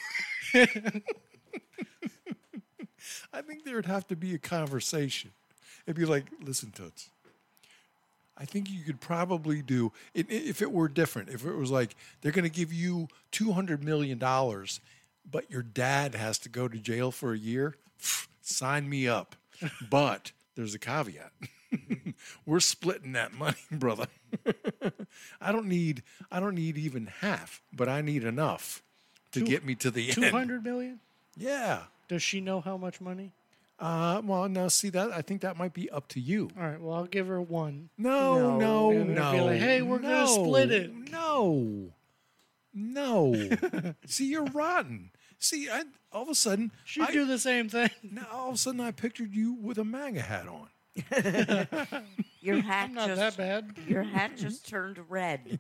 B: I think there would have to be a conversation. It'd be like, listen, Toots, I think you could probably do, it, if it were different, if it was like, they're going to give you two hundred million dollars, but your dad has to go to jail for a year, sign me up. But there's a caveat. We're splitting that money, brother. I don't need, I don't need even half, but I need enough to
E: Two-
B: get me to the
E: two
B: end.
E: hundred million?
B: Yeah.
E: Does she know how much money?
B: Uh, well, now see that I think that might be up to you.
E: All right. Well, I'll give her one.
B: No,
D: No.
B: no,
E: And
B: no.
E: it'd be like, hey, we're gonna
B: no,
E: split it.
B: No, no. See, you're rotten. See, I, all of a sudden,
E: She'd
B: I,
E: do the same thing.
B: now all of a sudden, I pictured you with a MAGA hat on.
D: Your hat
E: I'm not
D: just
E: that bad.
D: your hat just turned red.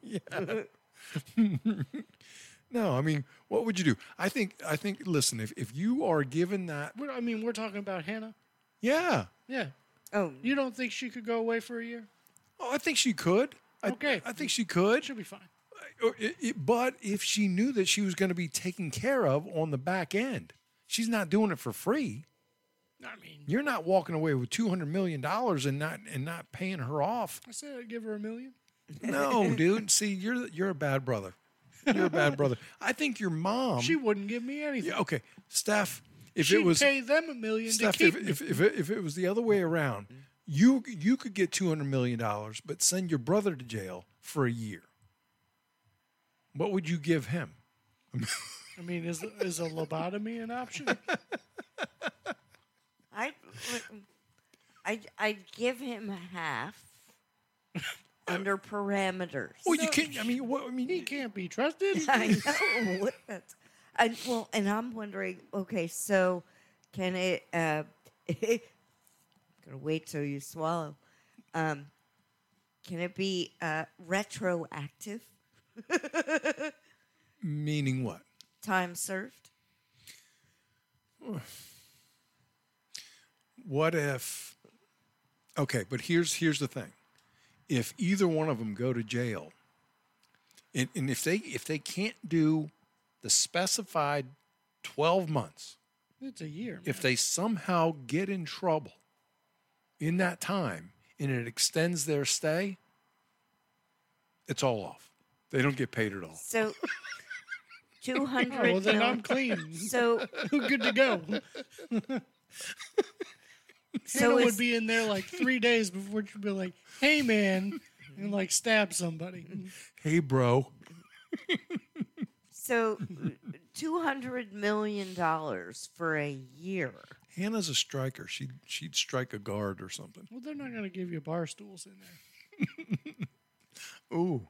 B: No, I mean, what would you do? I think, I think. Listen, if if you are given that,
E: We're- I mean, we're talking about Hannah.
B: yeah.
E: Yeah.
D: Oh,
E: You don't think she could go away for a year?
B: Oh, I think she could. I,
E: Okay.
B: I think she could.
E: She'll be fine.
B: Or it- it- but if she knew that she was going to be taken care of on the back end, she's not doing it for free.
E: I mean,
B: You're not walking away with two hundred million dollars and not and not paying her off.
E: I said I'd give her a million.
B: No, dude. See, you're you're a bad brother. You're a bad brother. I think your mom.
E: She wouldn't give me anything.
B: Yeah, okay, Steph. If
E: She'd
B: it was
E: pay them a million
B: Steph,
E: to keep
B: if,
E: me.
B: if if it, if it was the other way around, you you could get two hundred million dollars, but send your brother to jail for a year. What would you give him?
E: I mean, is is a lobotomy an option?
D: I I I'd give him half under parameters.
B: Well, you can't. I mean, what? I mean,
E: He can't be trusted.
D: I know. What that's- I, well, and I'm wondering. Okay, so can it? Uh, gonna wait till you swallow. Um, can it be uh, retroactive?
B: Meaning what?
D: Time served.
B: What if? Okay, but here's here's the thing: if either one of them go to jail, and, and if they if they can't do the specified twelve months,
E: It's a year.
B: if they somehow get in trouble in that time and it extends their stay, it's all off. They don't get paid at all.
D: So two
E: Oh,
D: hundred.
E: well, then I'm clean.
D: So
E: Good to go.
D: so
E: Hannah
D: is,
E: would be in there like three days before she'd be like, "Hey, man," and like stab somebody.
B: Hey, bro.
D: so two hundred million dollars for a year.
B: Hannah's a striker. She'd she'd strike a guard or something.
E: Well, they're not going to give you bar stools in there.
B: Ooh.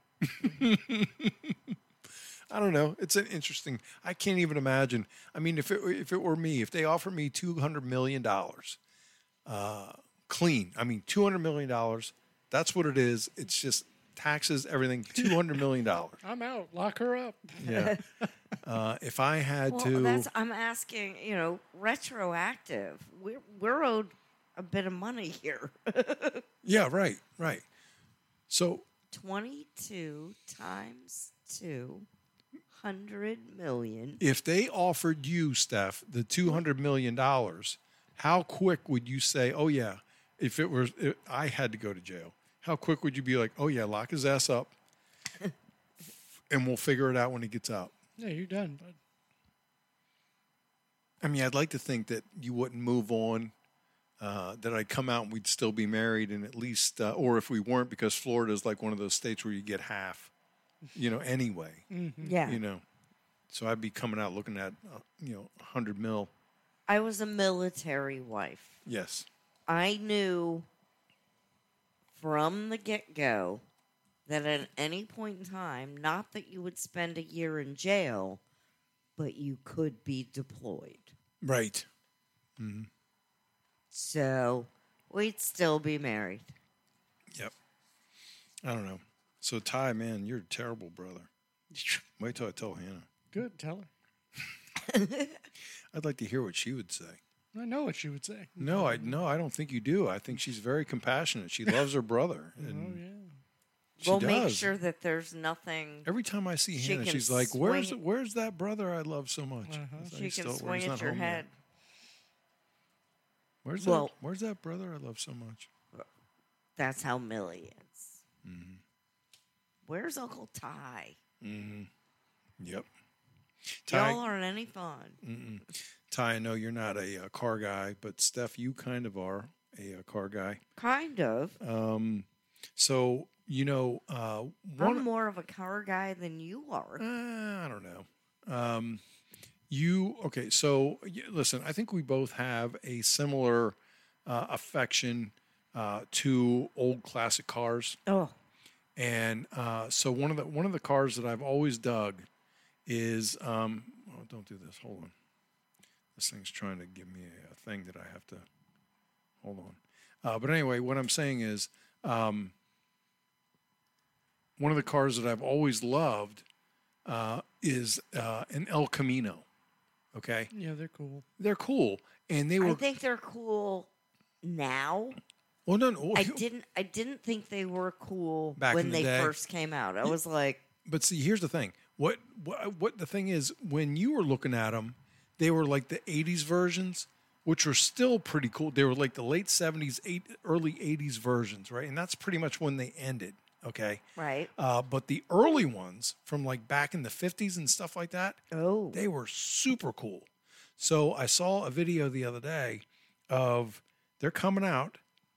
B: I don't know. It's an interesting. I can't even imagine. I mean, if it if it were me, if they offered me two hundred million dollars, uh, clean. I mean, two hundred million dollars. That's what it is. It's just taxes, everything. Two hundred million dollars.
E: I'm out. Lock her up.
B: Yeah. Uh, if I had
D: Well,
B: to,
D: that's I'm asking. You know, retroactive. We're we're owed a bit of money here.
B: yeah, right, right. So
D: Twenty-two times two hundred million.
B: if they offered you, Steph, the two hundred million dollars, how quick would you say, oh, yeah, if it was, if I had to go to jail, how quick would you be like, oh, yeah, lock his ass up and we'll figure it out when he gets out?
E: Yeah, you're done, bud.
B: I mean, I'd like to think that you wouldn't move on, uh, that I'd come out and we'd still be married and at least, uh, or if we weren't, because Florida is like one of those states where you get half, you know, anyway.
D: Yeah.
B: You know, so I'd be coming out looking at, uh, you know, one hundred mil.
D: I was a military wife.
B: Yes.
D: I knew from the get go that at any point in time, not that you would spend a year in jail, but you could be deployed.
B: Right.
D: So we'd still be married.
B: Yep. I don't know. So, Ty, man, you're a terrible brother. Wait till I tell Hannah.
E: Good, tell her.
B: I'd like to hear what she would say.
E: I know what she would say.
B: No, I no, I don't think you do. I think she's very compassionate. She loves her brother.
E: Oh,
B: And
E: yeah.
B: she
D: we'll
B: does.
D: make sure that there's nothing.
B: Every time I see
D: She
B: Hannah,
D: can
B: she's like, "Where's
D: swing-
B: where's that brother I love so much?"
E: Uh-huh.
B: I was like,
D: She
B: "Still-
D: can
B: where's
D: swing
B: not
D: at your
B: home yet.
D: head.
B: Where's
D: Well-
B: that? Where's that brother I love so much?
D: That's how Millie is.
B: Mm-hmm.
D: Where's Uncle Ty?
B: Yep. Ty,
D: Y'all aren't any fun.
B: Ty, I know you're not a, uh car guy, but Steph, you kind of are a, uh car guy.
D: Kind of.
B: So you know, uh, one.
D: I'm more of a car guy than you are.
B: Uh, I don't know. Um, you okay? So y- listen, I think we both have a similar uh, affection uh, to old classic cars,
D: Oh,
B: and uh, so one of the one of the cars that I've always dug is. Um, oh, don't do this. Hold on. This thing's trying to give me a, a thing that I have to. Hold on. Uh, but anyway, what I'm saying is. Um, One of the cars that I've always loved uh, is uh, an El Camino. Okay,
E: Yeah, they're cool.
B: they're cool, and they
D: I
B: were.
D: think they're cool now.
B: Well, no, no.
D: I
B: you-
D: didn't. I didn't think they were cool
B: Back
D: when
B: in the
D: they
B: day.
D: first came out. I was like,
B: But see, here's the thing. What, what what the thing is, when you were looking at them, they were like the eighties versions, which were still pretty cool. They were like the late seventies, eight, early eighties versions, right? And that's pretty much when they ended. Okay.
D: right?
B: Uh, but the early ones from like back in the fifties and stuff like that,
D: Oh,
B: they were super cool. So I saw a video the other day of they're coming out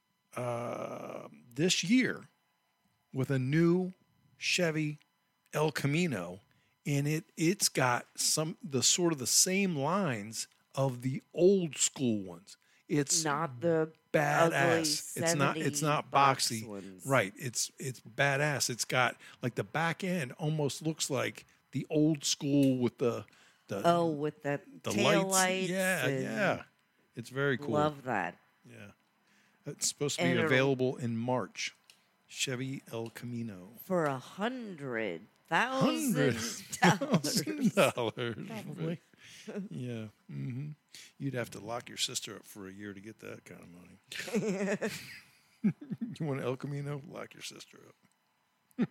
B: uh, this year with a new Chevy El Camino, and it it's got some the sort of the same lines of the old school ones. It's
D: not the
B: badass.
D: ugly
B: It's not it's
D: seventy
B: not
D: box
B: boxy.
D: ones.
B: Right. It's it's badass. It's got like the back end almost looks like the old school with the the
D: Oh, with the,
B: the
D: tail
B: lights.
D: lights.
B: Yeah,
D: and
B: yeah. It's very cool.
D: Love that.
B: Yeah. It's supposed to be
D: And it'll-
B: available in March. Chevy El Camino.
D: For a hundred thousand dollars.
B: dollars.
E: Probably.
B: Yeah. hmm You'd have to lock your sister up for a year to get that kind of money. You want El Camino? Lock your sister up.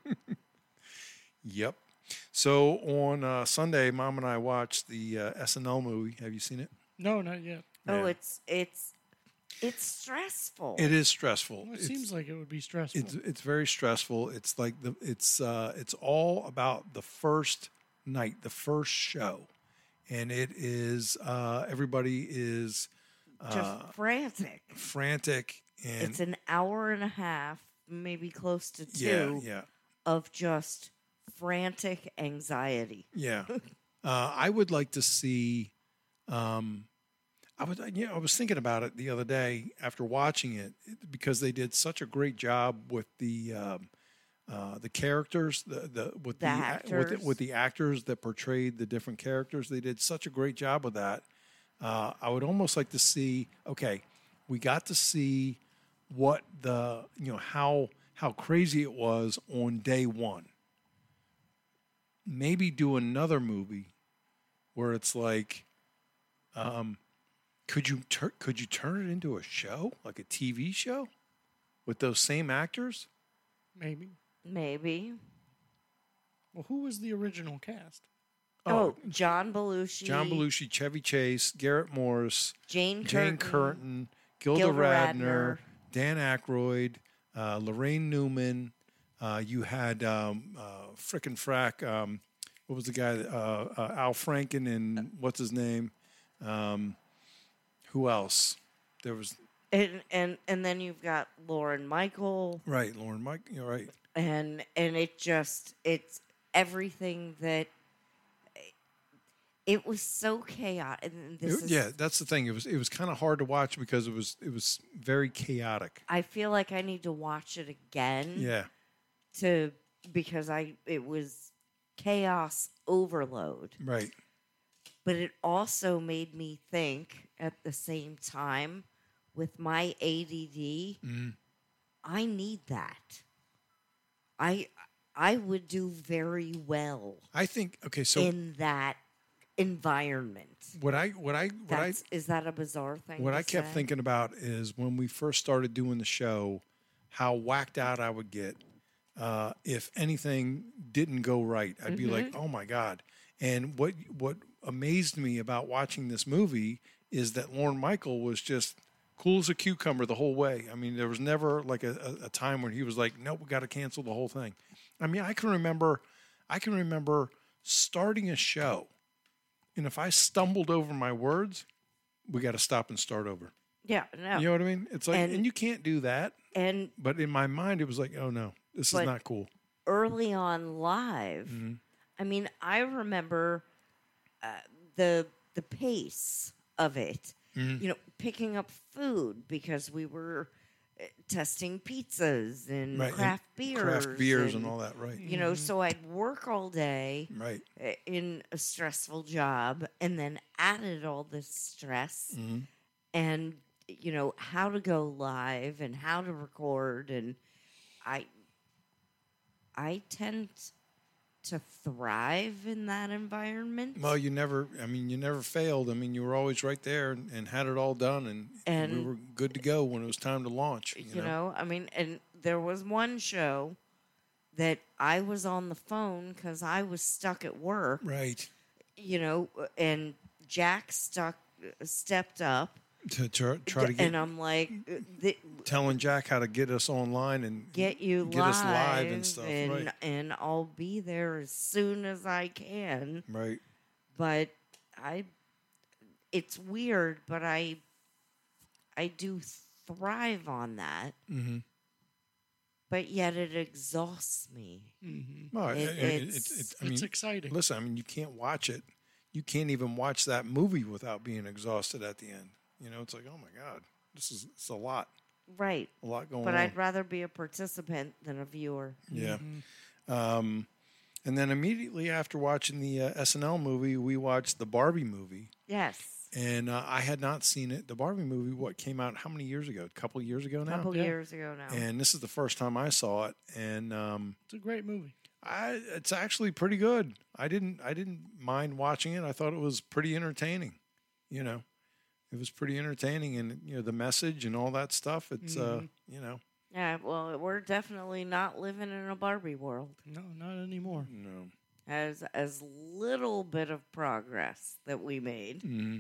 B: Yep. So on uh, Sunday, Mom and I watched the uh, S N L movie. Have you seen it?
E: No, not yet.
D: Oh,
B: Yeah.
D: it's it's it's stressful.
B: It is stressful.
E: Well, it
B: It's-
E: seems like it would be stressful.
B: It's it's very stressful. It's like the it's uh it's all about the first night, the first show, and it is uh everybody is
D: just frantic.
B: frantic and
D: It's an hour and a half, maybe close to
B: yeah
D: two,
B: yeah
D: of just frantic anxiety.
B: yeah. uh, I would like to see. Um, I was you know I was thinking about it the other day after watching it because they did such a great job with the. Um, Uh, the characters, the the with
D: The
B: the, with
D: actors.
B: the, with the actors that portrayed the different characters, they did such a great job with that. Uh, I would almost like to see. Okay, we got to see what the you know how how crazy it was on day one. Maybe do another movie where it's like, um, could you tur- could you turn it into a show, like a T V show, with those same actors?
E: Maybe.
D: Maybe.
E: Well, who was the original cast?
D: Oh, John Belushi.
B: John Belushi, Chevy Chase, Garrett Morris,
D: Jane Curtin.
B: Jane Curtin, Gilda,
D: Gilda
B: Radner,
D: Radner.
B: Dan Aykroyd, uh, Lorraine Newman. Uh, you had um, uh, frickin' frack. Um, what was the guy? that- Uh, uh, Al Franken and what's his name? Um, who else? There was
D: And, and and then you've got Lauren Michael,
B: right, Lauren Mike. You're right.
D: and and it just it's everything that it was so chaotic. And this
B: It-
D: is,
B: yeah, that's the thing. It was it was kind of hard to watch because it was it was very chaotic.
D: I feel like I need to watch it again.
B: Yeah.
D: To because I it was chaos overload,
B: Right.
D: but it also made me think at the same time with my A D D, I need that. I I would do very well
B: I think. Okay. So
D: in that environment.
B: what I what I what I
D: That's, is that a bizarre thing?
B: What
D: to
B: I kept
D: say?
B: thinking about is when we first started doing the show, how whacked out I would get uh, if anything didn't go right. I'd be like, "Oh my god!" And what what amazed me about watching this movie is that Lorne Michael was just cool as a cucumber the whole way. I mean, there was never like a, a, a time when he was like, "Nope, we got to cancel the whole thing." I mean, I can remember, I can remember starting a show, and if I stumbled over my words, we got to stop and start over.
D: Yeah, no.
B: You know what I mean? It's like, and,
D: And-
B: you can't do that.
D: and
B: But in my mind, it was like, oh no, this
D: But-
B: is not cool.
D: early on live,
B: Mm-hmm.
D: I mean, I remember uh, the the pace of it.
B: Mm-hmm.
D: You know, picking up food because we were uh, testing pizzas and
B: Right, and
D: craft beers,
B: Craft beers and all that, right?
D: You know, so I'd work all day
B: Right.
D: uh, in a stressful job, and then added all this stress,
B: Mm-hmm.
D: and you know how to go live and how to record, and I I tend to thrive in that environment.
B: Well, you never, I mean, you never failed. I mean, you were always right there and, and had it all done, and,
D: And-
B: we were good to go when it was time to launch. You,
D: you know? I mean, and there was one show that I was on the phone because I was stuck at work,
B: Right.
D: you know, and Jack stuck stepped up,
B: To try, try to get,
D: and I'm like, uh, th-
B: telling Jack how to get us online and
D: get you
B: get
D: live,
B: us live and stuff.
D: and,
B: Right.
D: and I'll be there as soon as I can.
B: Right.
D: But I, it's weird, but I, I do thrive on that.
B: Mm-hmm.
D: But yet it exhausts me.
B: Well,
D: It-
B: it, it,
D: it's-
B: it, it, I mean,
E: It's exciting.
B: listen, I mean, you can't watch it. You can't even watch that movie without being exhausted at the end. You know, it's like, oh my God, this is it's a lot,
D: Right.
B: a lot going
D: But
B: on.
D: I'd rather be a participant than a viewer.
B: Yeah. Um, and then immediately after watching the uh, S N L movie, we watched the Barbie movie.
D: Yes.
B: And uh, I had not seen it. The Barbie movie, what came out how many years ago? A couple of years ago
D: A
B: now?
D: couple
E: Yeah.
D: years ago now.
B: And this is the first time I saw it. And um,
E: It's a great movie.
B: I, it's actually pretty good. I didn't I didn't mind watching it. I thought it was pretty entertaining. You know, it was pretty entertaining, and you know the message and all that stuff. It's uh, you know,
D: Yeah, well, we're definitely not living in a Barbie world.
E: No, not anymore.
B: no,
D: As as little bit of progress that we made,
B: mm-hmm.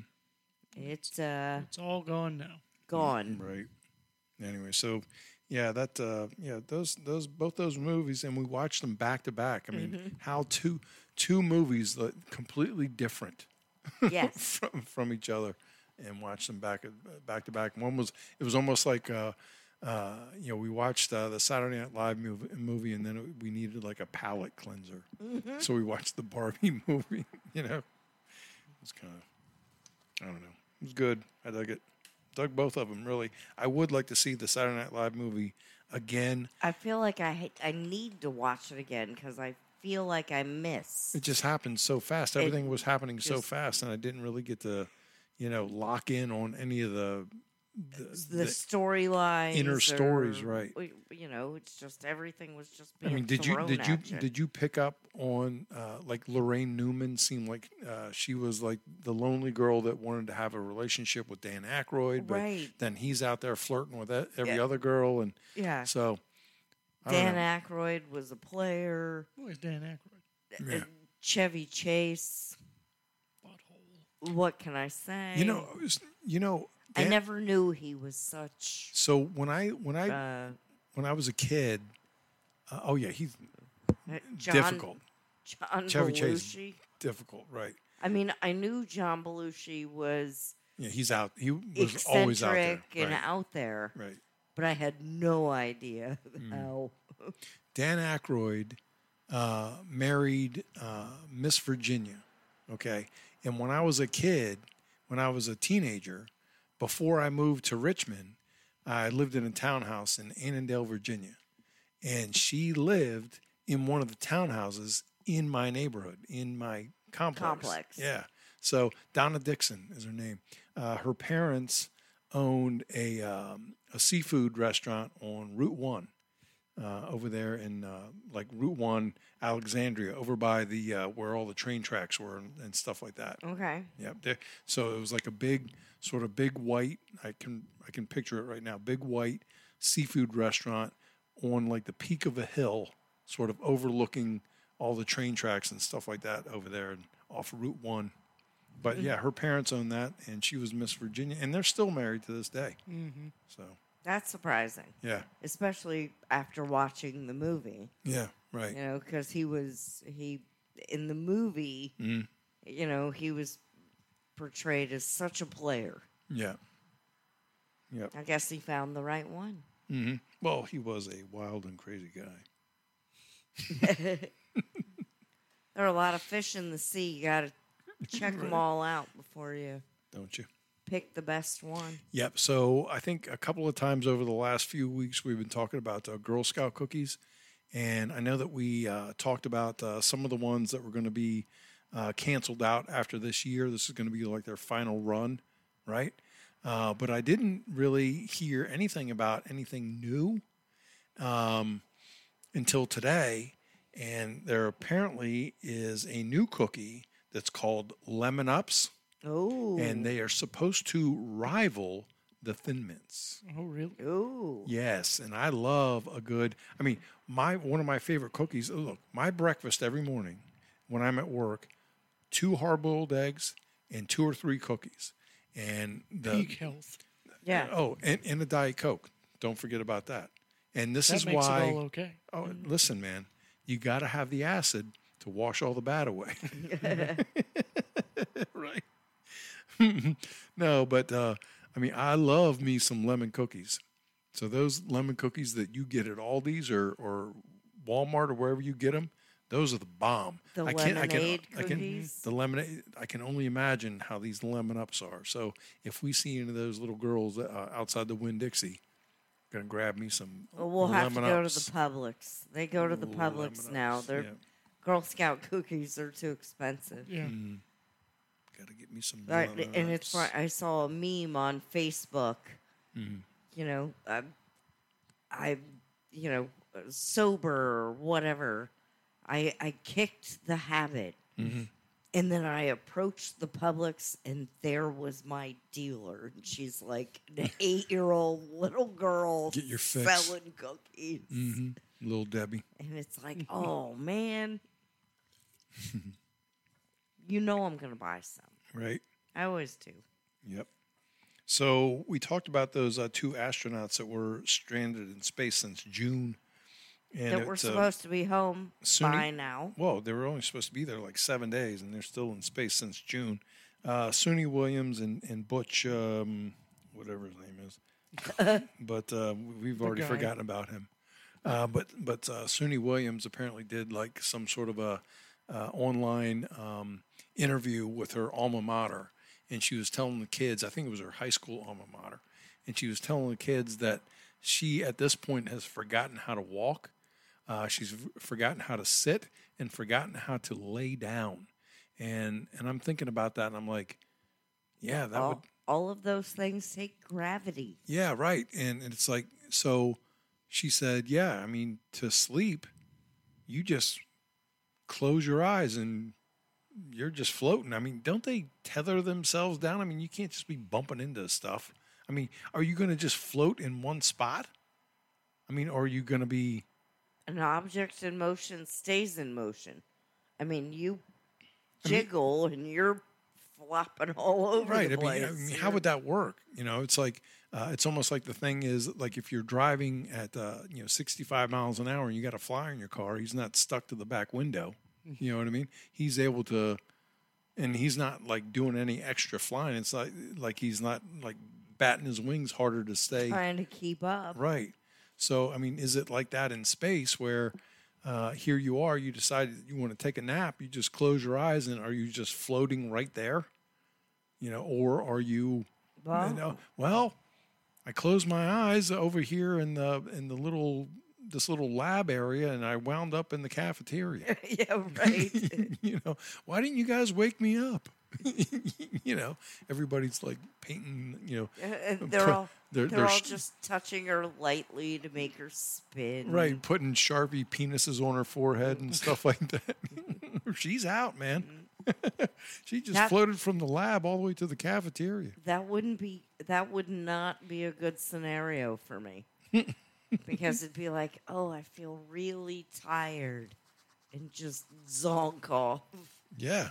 D: it's uh
E: It's all gone now.
D: gone.
B: Right. Anyway, so yeah, that uh, yeah, those those both those movies, and we watched them back to back. I mean, how two two movies that completely different
D: Yes.
B: from from each other, and watched them back back to back. One was it was almost like uh, uh, you know we watched uh, the Saturday Night Live movie, movie and then it, we needed like a palate cleanser, so we watched the Barbie movie. You know, it was kind of I don't know, it was good. I dug it. Dug both of them, really. I would like to see the Saturday Night Live movie again.
D: I feel like I ha- I need to watch it again because I feel like I miss.
B: It just happened so fast.
D: It
B: Everything was happening so
D: just-
B: fast, and I didn't really get to, you know, lock in on any of the the,
D: the,
B: the-
D: storylines,
B: inner stories,
D: or,
B: right.
D: You know, it's just everything was just
B: I
D: being
B: mean, did you
D: thrown
B: did you
D: at
B: did you pick up on uh, like Lorraine Newman seemed like uh, she was like the lonely girl that wanted to have a relationship with Dan Aykroyd, but
D: Right.
B: then he's out there flirting with e- every
D: Yeah.
B: other girl, and
D: Yeah.
B: so I don't
D: Dan
B: know.
D: Aykroyd was a player.
E: Who is Dan Aykroyd?
B: Yeah.
D: Uh, Chevy Chase.
E: Butthole.
D: What can I say?
B: You know, it was- you know,
D: I
B: Dan-
D: never knew he was such.
B: So when I when I
D: Uh,
B: when I was a kid, uh, oh yeah, he's
D: uh, John,
B: difficult,
D: John
B: Chevy Chase.
D: Belushi.
B: difficult, right?
D: I mean, I knew John Belushi was
B: Yeah, he's out. He was always out there,
D: eccentric and
B: right?
D: out there,
B: right.
D: but I had no idea
B: Mm.
D: how.
B: Dan Aykroyd uh, married uh, Miss Virginia, okay? And when I was a kid, when I was a teenager, before I moved to Richmond, I lived in a townhouse in Annandale, Virginia. And she lived in one of the townhouses in my neighborhood, in my complex.
D: Complex.
B: Yeah. So Donna Dixon is her name. Uh, her parents owned a, um, a seafood restaurant on Route one. Uh, over there in uh, like Route One, Alexandria, over by the uh, where all the train tracks were and, and stuff like that.
D: Okay.
B: Yep. There, so it was like a big, sort of big white. I can I can picture it right now. Big white seafood restaurant on like the peak of a hill, sort of overlooking all the train tracks and stuff like that over there and off Route One. But yeah, her parents owned that, and she was Miss Virginia, and they're still married to this day. Mm-hmm. So
D: That's surprising,
B: yeah,
D: especially after watching the movie.
B: yeah, right.
D: You know, because he was he in the movie.
B: Mm.
D: You know, he was portrayed as such a player.
B: Yeah. Yep.
D: I guess he found the right one.
B: hmm Well, he was a wild and crazy guy.
D: There are a lot of fish in the sea. You got to check them all out before you
B: Don't you?
D: pick the best one.
B: Yep. So I think a couple of times over the last few weeks we've been talking about uh, Girl Scout cookies, and I know that we uh, talked about uh, some of the ones that were going to be uh, canceled out after this year. This is going to be like their final run, right? Uh, but I didn't really hear anything about anything new um, until today, and there apparently is a new cookie that's called Lemon Ups.
D: Oh.
B: And they are supposed to rival the Thin Mints.
E: Oh, really?
D: Ooh.
B: Yes, and I love a good. I mean, my one of my favorite cookies. Look, my breakfast every morning when I'm at work: two hard-boiled eggs and two or three cookies, and the
E: Peak health.
D: Yeah.
B: oh, and, and a Diet Coke. Don't forget about that. And this
E: That
B: is
E: makes
B: why.
E: it all okay.
B: Oh, listen, man, you got to have the acid to wash all the bad away. Right. No, but uh, I mean, I love me some lemon cookies. So those lemon cookies that you get at Aldi's or, or Walmart or wherever you get them, those are the bomb.
D: The
B: I can't,
D: lemonade
B: I can, I can,
D: cookies?
B: the lemonade. I can only imagine how these lemon ups are. So if we see any of those little girls uh, outside the Winn-Dixie, gonna grab me some.
D: Well, we'll have to
B: lemon
D: go
B: ups.
D: to the Publix. They go to the
B: Ooh,
D: Publix
B: lemon
D: now.
B: ups,
D: Their
B: yeah.
D: Girl Scout cookies are too expensive.
E: Yeah.
B: Gotta get me some.
D: Right,
B: lemon
D: and it's
B: ups.
D: fun. I saw a meme on Facebook.
B: Mm-hmm.
D: You know, I, I, you know, sober or whatever. I I kicked the habit. And then I approached the Publix, and there was my dealer. And she's like an eight-year-old little girl
B: Get your fix.
D: selling cookies.
B: Mm-hmm. Little Debbie.
D: And it's like, oh, man. You know I'm going to buy some.
B: Right.
D: I always do.
B: Yep. So we talked about those uh, two astronauts that were stranded in space since June. And
D: that we're
B: it's, uh,
D: supposed to be home
B: Suni-
D: by now.
B: Well, they were only supposed to be there like seven days, and they're still in space since June. Uh, Suni Williams and, and Butch, um, whatever his name is, but uh, we've already
E: guy.
B: forgotten about him. Uh, but but uh, Suni Williams apparently did like some sort of a uh, online um, interview with her alma mater, and she was telling the kids, I think it was her high school alma mater, and she was telling the kids that she at this point has forgotten how to walk. Uh, she's v- forgotten how to sit and forgotten how to lay down. And and I'm thinking about that, and I'm like, yeah, that
D: all,
B: would,
D: all of those things take gravity.
B: yeah, right. And, and it's like, so she said, yeah, I mean, to sleep, you just close your eyes and you're just floating. I mean, don't they tether themselves down? I mean, you can't just be bumping into stuff. I mean, are you going to just float in one spot? I mean, or are you going to be...
D: An object in motion stays in motion. I mean, you jiggle and you're flopping all over
B: Right.
D: the
B: I
D: place.
B: mean, I mean, how would that work? You know, it's like uh, it's almost like the thing is like if you're driving at uh, you know sixty-five miles an hour and you got a flyer in your car, he's not stuck to the back window. You know what I mean? He's able to, and he's not like doing any extra flying. It's like like he's not like batting his wings harder to stay
D: trying to keep up.
B: right. So I mean, is it like that in space where? Uh, here you are, you decide you want to take a nap, you just close your eyes, and are you just floating right there? You know, or are you,
D: Well,
B: you know, well, I closed my eyes over here in the in the little this little lab area, and I wound up in the cafeteria.
D: yeah, right.
B: You know, why didn't you guys wake me up? You know, everybody's like painting. You know,
D: And they're
B: put-
D: all
B: they're-
D: they're,
B: they're
D: all
B: sh-
D: just touching her lightly to make her spin.
B: right, putting Sharpie penises on her forehead and stuff like that. She's out, man. She just
D: That-
B: floated from the lab all the way to the cafeteria.
D: That wouldn't be that would not be a good scenario for me. Because it'd be like, oh, I feel really tired and just zonk off.
B: Yeah.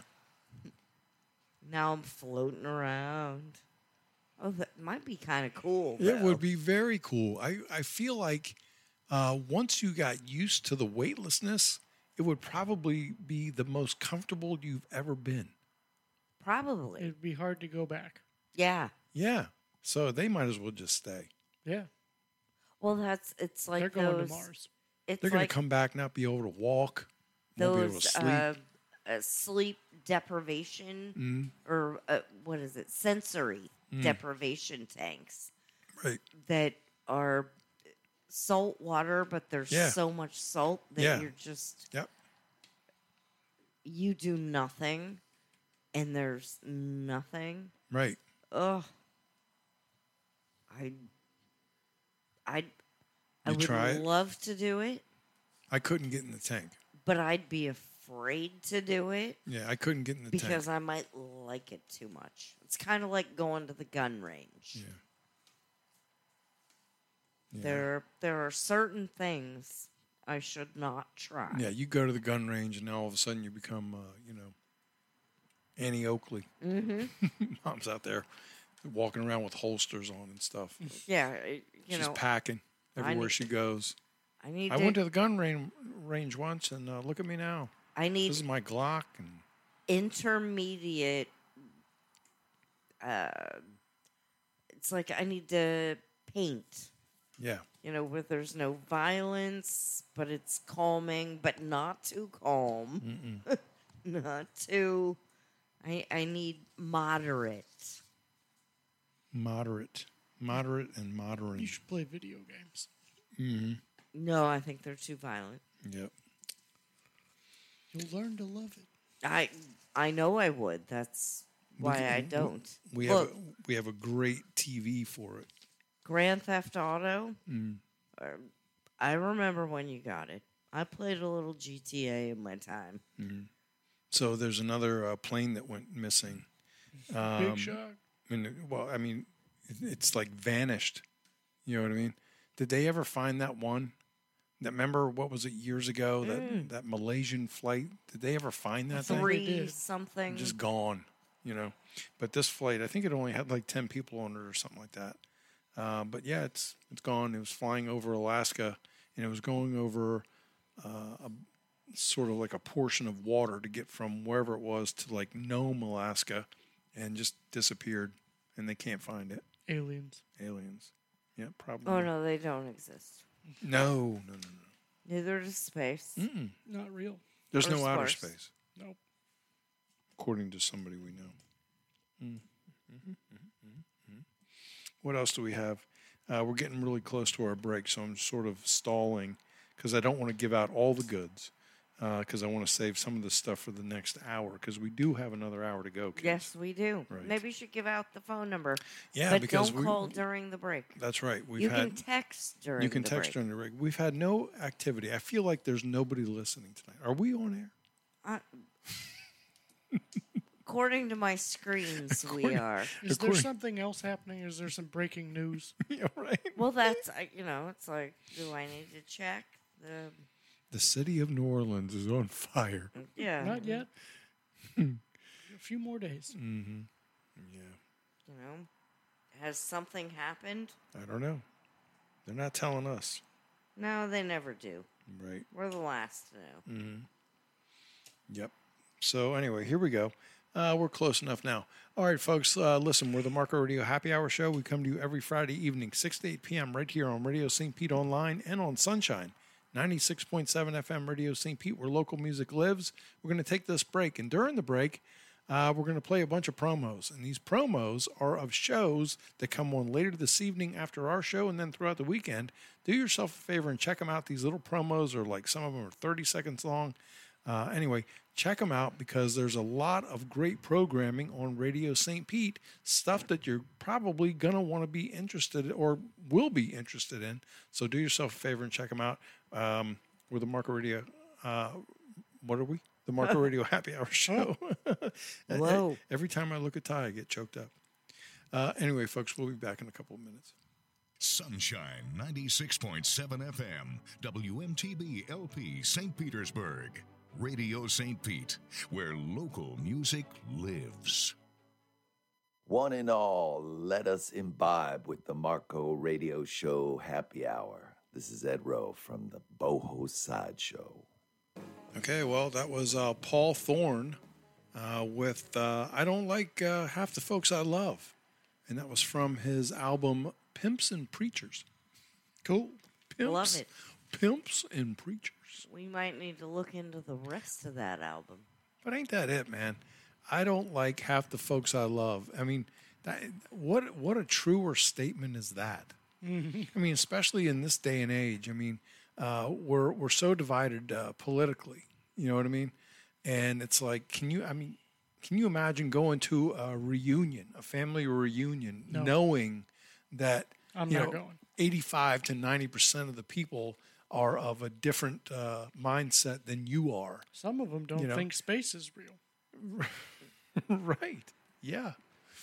D: Now I'm floating around. Oh, that might be kind of cool.
B: It
D: though.
B: would be very cool. I, I feel like uh, once you got used to the weightlessness, it would probably be the most comfortable you've ever been.
D: Probably.
E: It'd be hard to go back.
D: Yeah.
B: Yeah. So they might as well just stay.
E: Yeah,
D: Well, that's it's like
E: they're going
D: those.
E: to Mars.
D: It's
B: They're going
D: like
B: to come back, not be able to walk, won't be able to
D: those
B: sleep.
D: uh, uh, sleep deprivation
B: Mm.
D: or uh, what is it? Sensory deprivation tanks
B: Right.
D: that are salt water, but there's
B: Yeah.
D: so much salt that
B: Yeah.
D: you're just
B: Yep.
D: you do nothing, and there's nothing.
B: Right.
D: Ugh. I. I. I
B: You
D: would
B: try it?
D: love to do it,
B: I couldn't get in the tank.
D: but I'd be afraid to do it
B: Yeah, I couldn't get in the
D: because
B: tank.
D: I might like it too much. It's kind of like going to the gun range.
B: Yeah. Yeah.
D: There, there are certain things I should not try.
B: Yeah, you go to the gun range and now all of a sudden you become, uh, you know, Annie Oakley. Mm-hmm. Mom's out there walking around with holsters on and stuff.
D: Yeah, I- you
B: She's
D: know,
B: packing everywhere
D: need
B: she goes.
D: I need.
B: I
D: to,
B: went to the gun range, range once, and uh, look at me now.
D: I need
B: This is my Glock, and
D: intermediate. Uh, it's like I need to paint.
B: yeah,
D: You know, where there's no violence, but it's calming, but not too calm. Not too. I I need moderate.
B: moderate, moderate, and moderate.
E: You should play video games.
D: No, I think they're too violent.
B: Yep.
E: You'll learn to love it.
D: I I know I would. That's why
B: can-
D: I don't.
B: We
D: Look,
B: have a, we have a great T V for it.
D: Grand Theft Auto.
B: Mm.
D: uh, I remember when you got it. I played a little G T A in my time.
B: So there's another uh, plane that went missing. Um,
E: Big shock.
B: I mean, well, I mean, it, it's like vanished. You know what I mean? Did they ever find that one? That remember what was it years ago? That that Malaysian flight. Did they ever find that thing?
D: Three
E: did.
D: something.
B: Just gone. You know. But this flight, I think it only had like ten people on it or something like that. Uh, but yeah, it's it's gone. It was flying over Alaska, and it was going over uh, a sort of like a portion of water to get from wherever it was to like Nome, Alaska, and just disappeared, and they can't find it.
E: Aliens.
B: Aliens. Yeah, probably.
D: Oh no, they don't exist.
B: No, no, no, no.
D: Neither does space.
B: Mm-mm.
E: Not real.
B: There's
D: Or
B: no outer
D: sparse.
B: space,
E: Nope.
B: according to somebody we know. Mm. Mhm, mhm, mhm, mhm. What else do we have? Uh, we're getting really close to our break, so I'm sort of stalling because I don't want to give out all the goods because I want to save some of the stuff for the next hour because we do have another hour to go, kids.
D: Yes, we do.
B: Right.
D: Maybe you should give out the phone number.
B: Yeah,
D: but
B: because
D: don't
B: we-
D: call during the break.
B: That's right. We've
D: You
B: had
D: can text during
B: you can
D: the
B: text
D: break.
B: during the break. We've had no activity. I feel like there's nobody listening tonight. Are we on air?
D: Uh, according to my screens, we
B: According-
D: are.
E: Is there
B: According-
E: something else happening? Is there some breaking news?
B: Yeah, right.
D: Well, that's I- you know, it's like, do I need to check the?
B: The city of New Orleans is on fire.
D: Yeah,
E: Not yet. A few more days.
B: Mm-hmm. Yeah.
D: You know, has something happened?
B: I don't know. They're not telling us.
D: No, they never do.
B: Right.
D: We're the last to know.
B: Mm-hmm. Yep. So anyway, here we go. Uh, we're close enough now. All right, folks, uh, listen, we're the Marco Radio Happy Hour Show. We come to you every Friday evening, six to eight p.m. right here on Radio Saint Pete Online and on Sunshine, ninety-six point seven F M Radio Saint Pete, where local music lives. We're going to take this break, and during the break, uh, we're going to play a bunch of promos. And these promos are of shows that come on later this evening after our show and then throughout the weekend. Do yourself a favor and check them out. These little promos are like, some of them are thirty seconds long. Uh, anyway, check them out because there's a lot of great programming on Radio Saint Pete, stuff that you're probably going to want to be interested or will be interested in. So do yourself a favor and check them out. Um, we're the Marco Radio, uh, what are we? The Marco Radio Happy Hour Show.
D: Whoa.
B: Every time I look at Ty, I get choked up. Uh, anyway, folks, we'll be back in a couple of minutes.
A: Sunshine ninety-six point seven F M, W M T B L P, Saint Petersburg. Radio Saint Pete, where local music lives.
F: One and all, let us imbibe with the Marco Radio Show Happy Hour. This is Ed Rowe from the Boho Sideshow.
B: Okay, well, that was uh, Paul Thorne uh, with uh, I Don't Like uh, Half the Folks I Love. And that was from his album Pimps and Preachers. Cool. Pimps,
D: Love it.
B: Pimps and Preachers.
D: We might need to look into the rest of that album.
B: But ain't that it, man? I don't like half the folks I love. I mean, that, what what a truer statement is that? I mean, especially in this day and age. I mean, uh, we're we're so divided uh, politically. You know what I mean? And it's like, can you? I mean, can you imagine going to a reunion, a family reunion,
E: No.
B: knowing that
E: I'm
B: you
E: not
B: know,
E: going.
B: eighty-five to ninety percent of the people are of a different uh, mindset than you are.
E: Some of them don't
B: You know.
E: think space is real.
B: Right. Yeah.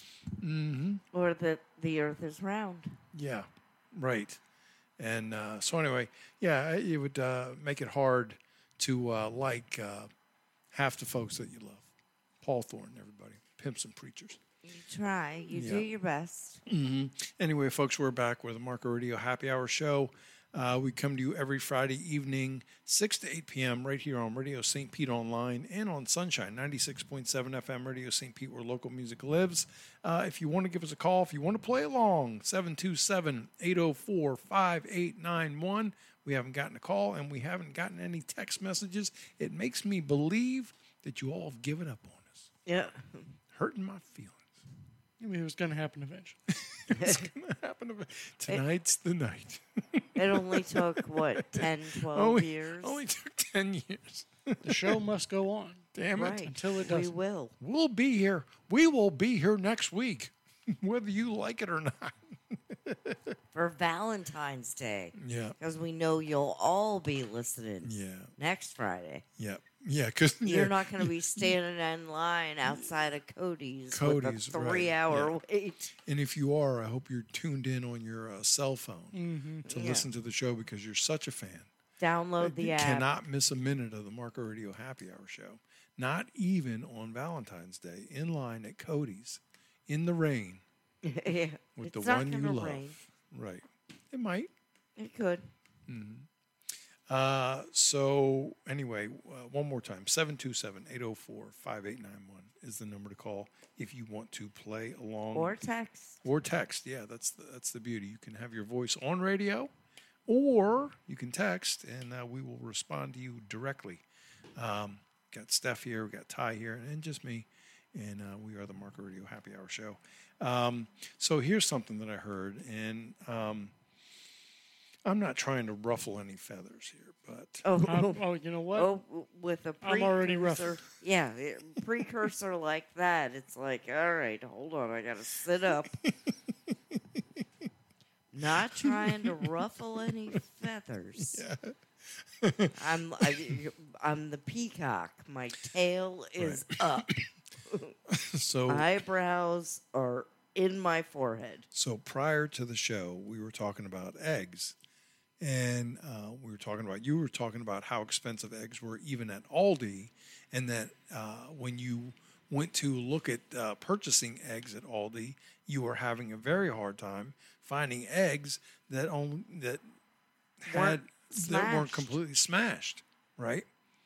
B: Mm-hmm.
D: Or that the earth is round.
B: Yeah. Right. And uh, so anyway, yeah, it would uh, make it hard to uh, like uh, half the folks that you love. Paul Thorne, everybody. Pimps and Preachers.
D: You try. You
B: Yeah.
D: do your best.
B: Mm-hmm. Anyway, folks, we're back with the Marco Radio Happy Hour Show. Uh, we come to you every Friday evening, six to eight p.m. right here on Radio Saint Pete Online and on Sunshine, ninety-six point seven F M Radio Saint Pete, where local music lives. Uh, if you want to give us a call, if you want to play along, seven two seven, eight oh four, five eight nine one. We haven't gotten a call and we haven't gotten any text messages. It makes me believe that you all have given up on us,
D: Yeah.
B: hurting my feelings.
E: I mean, it was going to happen eventually.
B: It's going to happen. ev- Tonight's the night.
D: It only took, what, ten, twelve
B: Only,
D: years?
B: only took ten years.
E: The show must go on.
B: Damn it.
D: Right.
E: Until it
D: We
E: doesn't.
D: will.
B: We'll be here. We will be here next week, whether you like it or not.
D: for Valentine's Day.
B: Yeah.
D: Because we know you'll all be listening
B: Yeah.
D: next Friday.
B: Yeah. Yeah. Because
D: You're not going to be standing in line outside of Cody's,
B: Cody's,
D: with a
B: right,
D: three-hour
B: yeah.
D: wait.
B: And if you are, I hope you're tuned in on your uh, cell phone
E: Mm-hmm.
B: to
D: Yeah.
B: listen to the show because you're such a fan.
D: Download the
B: you
D: app.
B: cannot miss a minute of the Marco Radio Happy Hour show. Not even on Valentine's Day, in line at Cody's, in the rain,
D: Yeah.
B: with
D: It's
B: the
D: not
B: one you
D: gonna
B: love.
D: rain.
B: Right. It might.
D: It could.
B: Uh, so anyway, uh, one more time, seven two seven, eight oh four, five eight nine one is the number to call if you want to play along.
D: Or text.
B: Or text. Yeah, that's the, that's the beauty. You can have your voice on radio, or you can text, and uh, we will respond to you directly. Um, got Steph here, we got Ty here, and just me, and uh, we are the Marco Radio Happy Hour show. Um, so here's something that I heard, and um, I'm not trying to ruffle any feathers here, but
D: Oh,
E: Um, oh, you know what?
D: oh, with a precursor.
E: I'm already ruffled.
D: Yeah, it- precursor like that. It's like, all right, hold on, I got to sit up. Not trying to ruffle any feathers. I'm I, I'm the peacock. My tail is up.
B: so
D: Eyebrows are in my forehead.
B: So prior to the show, we were talking about eggs, and uh, we were talking about you were talking about how expensive eggs were even at Aldi, and that uh, when you went to look at uh, purchasing eggs at Aldi, you were having a very hard time finding eggs that only that had
D: Weren't
B: that weren't
D: smashed.
B: completely smashed, right?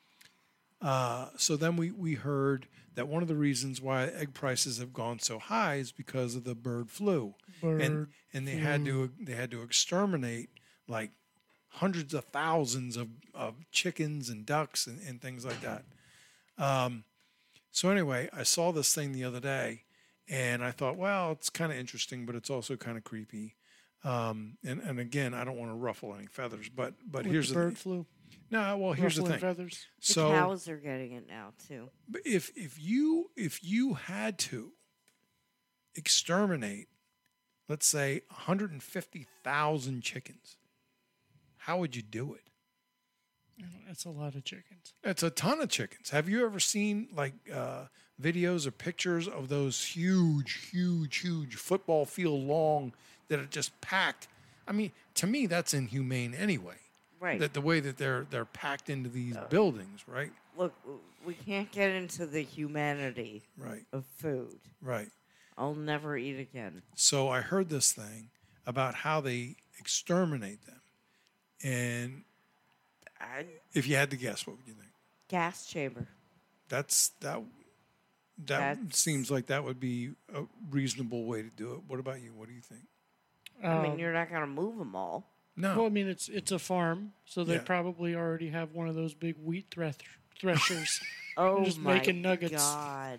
B: Uh, so then we, we heard that one of the reasons why egg prices have gone so high is because of the bird flu, and
E: Bird
B: and they had to they had to exterminate like hundreds of thousands of, of chickens and ducks and, and things like that. Um, so anyway, I saw this thing the other day, and I thought, well, it's kind of interesting, but it's also kind of creepy. Um, and and again, I don't want to ruffle any feathers, but but
E: With
B: here's
E: the
B: the
E: bird
B: thing.
E: flu.
B: No, well, here's the
E: Ruffling
B: thing.
E: feathers.
D: The
B: So
D: cows are getting it now too.
B: but if if you if you had to exterminate, let's say one hundred fifty thousand chickens, how would you do it?
E: That's a lot of chickens.
B: It's a ton of chickens. Have you ever seen like uh, videos or pictures of those huge, huge, huge football field long that are just packed? I mean, to me, that's inhumane anyway.
D: Right.
B: That the way that they're they're packed into these buildings, right?
D: Look, we can't get into the humanity
B: Right,
D: of food.
B: right.
D: I'll never eat again.
B: So I heard this thing about how they exterminate them, and
D: I,
B: if you had to guess, what would you think?
D: gas chamber.
B: That's that. That
D: That's-
B: seems like that would be a reasonable way to do it. What about you? What do you think?
D: I
E: Um,
D: mean, you're not going to move them all.
B: No.
E: Well, I mean, it's it's a farm, so they
B: Yeah.
E: probably already have one of those big wheat thresh- threshers.
D: Oh
E: just
D: my
E: making nuggets.
D: God.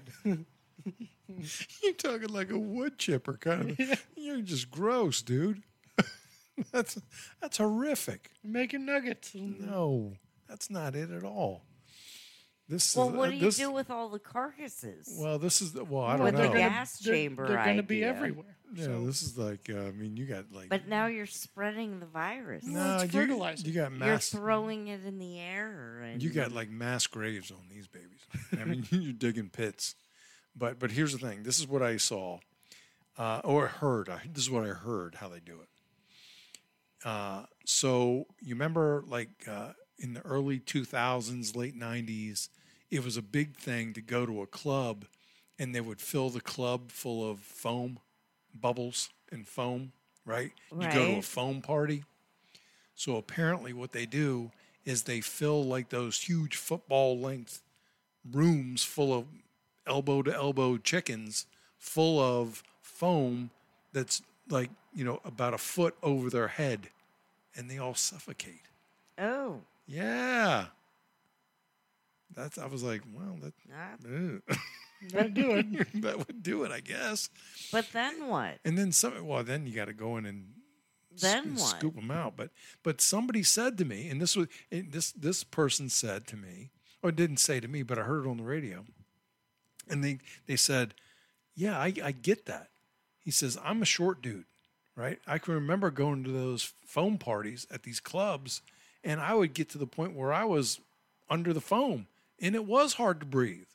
B: You're talking like a wood chipper, kind of. You're just gross, dude. that's that's horrific.
E: making nuggets.
B: No, that's not it at all. This
D: Well,
B: is,
D: what
B: uh,
D: do you
B: this,
D: do with all the carcasses?
B: Well, this is the, well, I
E: Well,
B: don't
D: they're
B: know.
D: gonna-
E: gonna-
D: gas
E: they're-
D: chamber
E: They're going to be
D: idea.
E: everywhere.
B: Yeah,
E: so
B: this is like uh, I mean, you got like
D: But now you're spreading the virus.
B: no,
E: it's
B: you,
E: fertilizer.
B: you got
D: You're
B: mass.
D: throwing it in the air. And
B: You got like mass graves on these babies. I mean, you're digging pits. But but here's the thing. This is what I saw, uh, or heard. I, this is what I heard how they do it. Uh, so you remember, like uh, in the early two thousands, late nineties, it was a big thing to go to a club, and they would fill the club full of foam, bubbles and foam. Right? You go to a
D: Right.
B: foam party. So apparently, what they do is they fill like those huge football length rooms full of elbow to elbow chickens full of foam that's like, you know, about a foot over their head, and they all suffocate.
D: Oh,
B: Yeah. That's, I was like, well, that,
D: nah.
B: ew.
E: that'd do it.
B: that would do it, I guess.
D: But then what?
B: And then some, well, then you got to go in and
D: Then
B: s-
D: what?
B: scoop them out. But but somebody said to me, and this was and this this person said to me, or didn't say to me, but I heard it on the radio, and they they said, yeah, I, I get that. He says I'm a short dude, right? I can remember going to those foam parties at these clubs, and I would get to the point where I was under the foam, and it was hard to breathe.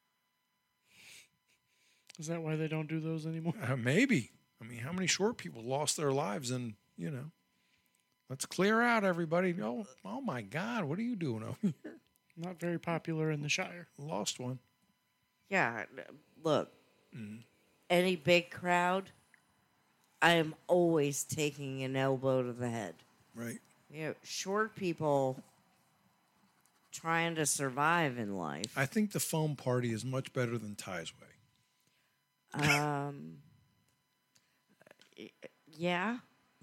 E: Is that why they don't do those anymore?
B: Uh, maybe. I mean, how many short people lost their lives? And, you know, let's clear out, everybody. Oh, oh my God, what are you doing over here?
E: Not very popular in the Shire.
B: Lost one.
D: Yeah, look, any big crowd, I am always taking an elbow to the head.
B: Right.
D: You know, short people trying to survive in life.
B: I think the foam party is much better than Ty's Way.
D: Um, yeah.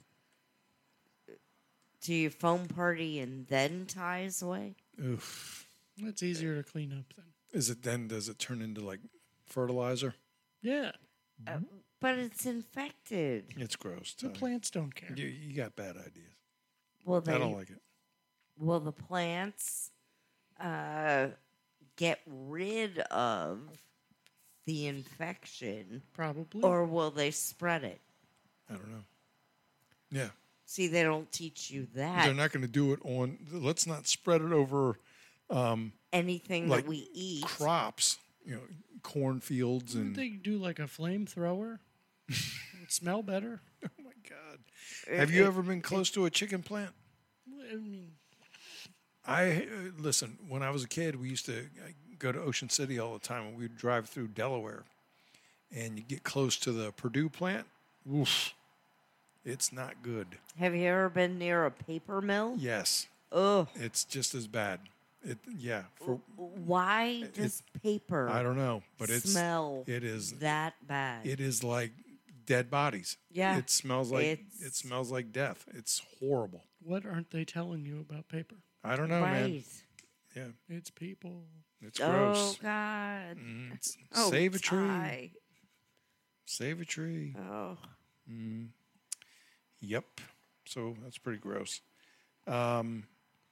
D: Do you foam party and then Ty's Way?
B: Oof.
E: It's easier to clean up then.
B: Is it then, does it turn into like fertilizer?
E: Yeah.
D: Uh, but it's infected.
B: It's gross.
E: The
B: Ty.
E: plants don't care.
B: You, you got bad ideas.
D: Well, they,
B: I don't like it.
D: will the plants uh, get rid of the infection,
E: Probably.
D: or will they spread it?
B: I don't know. Yeah.
D: See, they don't teach you that.
B: They're not going to do it on, let's not spread it over
D: Anything
B: like
D: that we eat.
B: crops, you know, cornfields
E: Wouldn't
B: and.
E: they do like a flamethrower? It would smell better.
B: Oh my God. Have you ever been close to a chicken plant?
E: I mean,
B: I uh, listen. When I was a kid, we used to uh, go to Ocean City all the time, and we'd drive through Delaware, and you get close to the Purdue plant. Oof, it's not good.
D: Have you ever been near a paper mill?
B: Yes,
D: Ugh.
B: it's just as bad. It yeah. For
D: Why does paper
B: I don't know, but it's
D: smell
B: it is
D: that bad?
B: it is like dead bodies.
D: Yeah,
B: it smells like
D: it's-
B: it smells like death. It's horrible.
E: what aren't they telling you about paper?
B: I don't know,
D: right.
B: man. Yeah,
E: It's people.
B: it's
D: Oh,
B: gross.
D: God.
B: Mhm. S-
D: Oh,
B: Save a tree.
D: Ty.
B: Save a tree.
D: Oh.
B: Yep. So that's pretty gross. Um,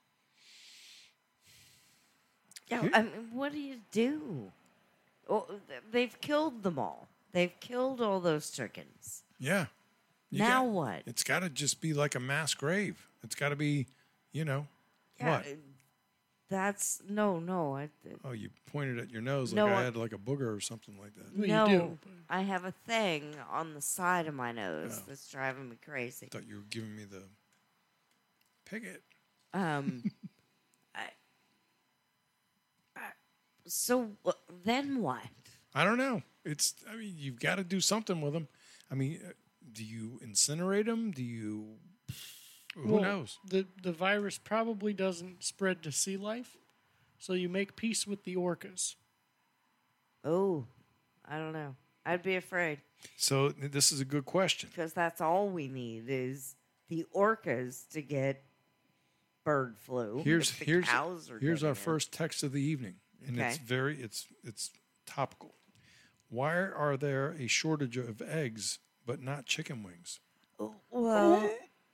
D: Yeah,
B: Here-
D: I mean, what do you do? Well, th- they've killed them all. They've killed all those chickens.
B: yeah. You
D: Now
B: got-
D: what?
B: It's got to just be like a mass grave. It's got to be, you know,
D: Yeah,
B: what?
D: uh, That's no, no. I,
B: Oh, you pointed at your nose
D: No,
B: like I
D: I-
B: had like a booger or something like that.
E: Well,
D: no,
E: you do. but
D: I have a thing on the side of my nose
B: Oh.
D: that's driving me crazy.
B: I thought you were giving me the picket.
D: Um, I, I, so uh, then what?
B: I don't know. It's. I mean, you've got to do something with them. I mean, uh, do you incinerate them? Do you? Who
E: Well,
B: knows?
E: The the virus probably doesn't spread to sea life, so you make peace with the orcas.
D: Oh, I don't know. I'd be afraid
B: So this is a good question.
D: because that's all we need is the orcas to get bird flu.
B: Here's
D: if the
B: here's
D: cows are
B: here's our
D: getting it.
B: first text of the evening, and it's
D: Okay.
B: very it's it's topical. Why are there a shortage of eggs but not chicken wings?
D: Well,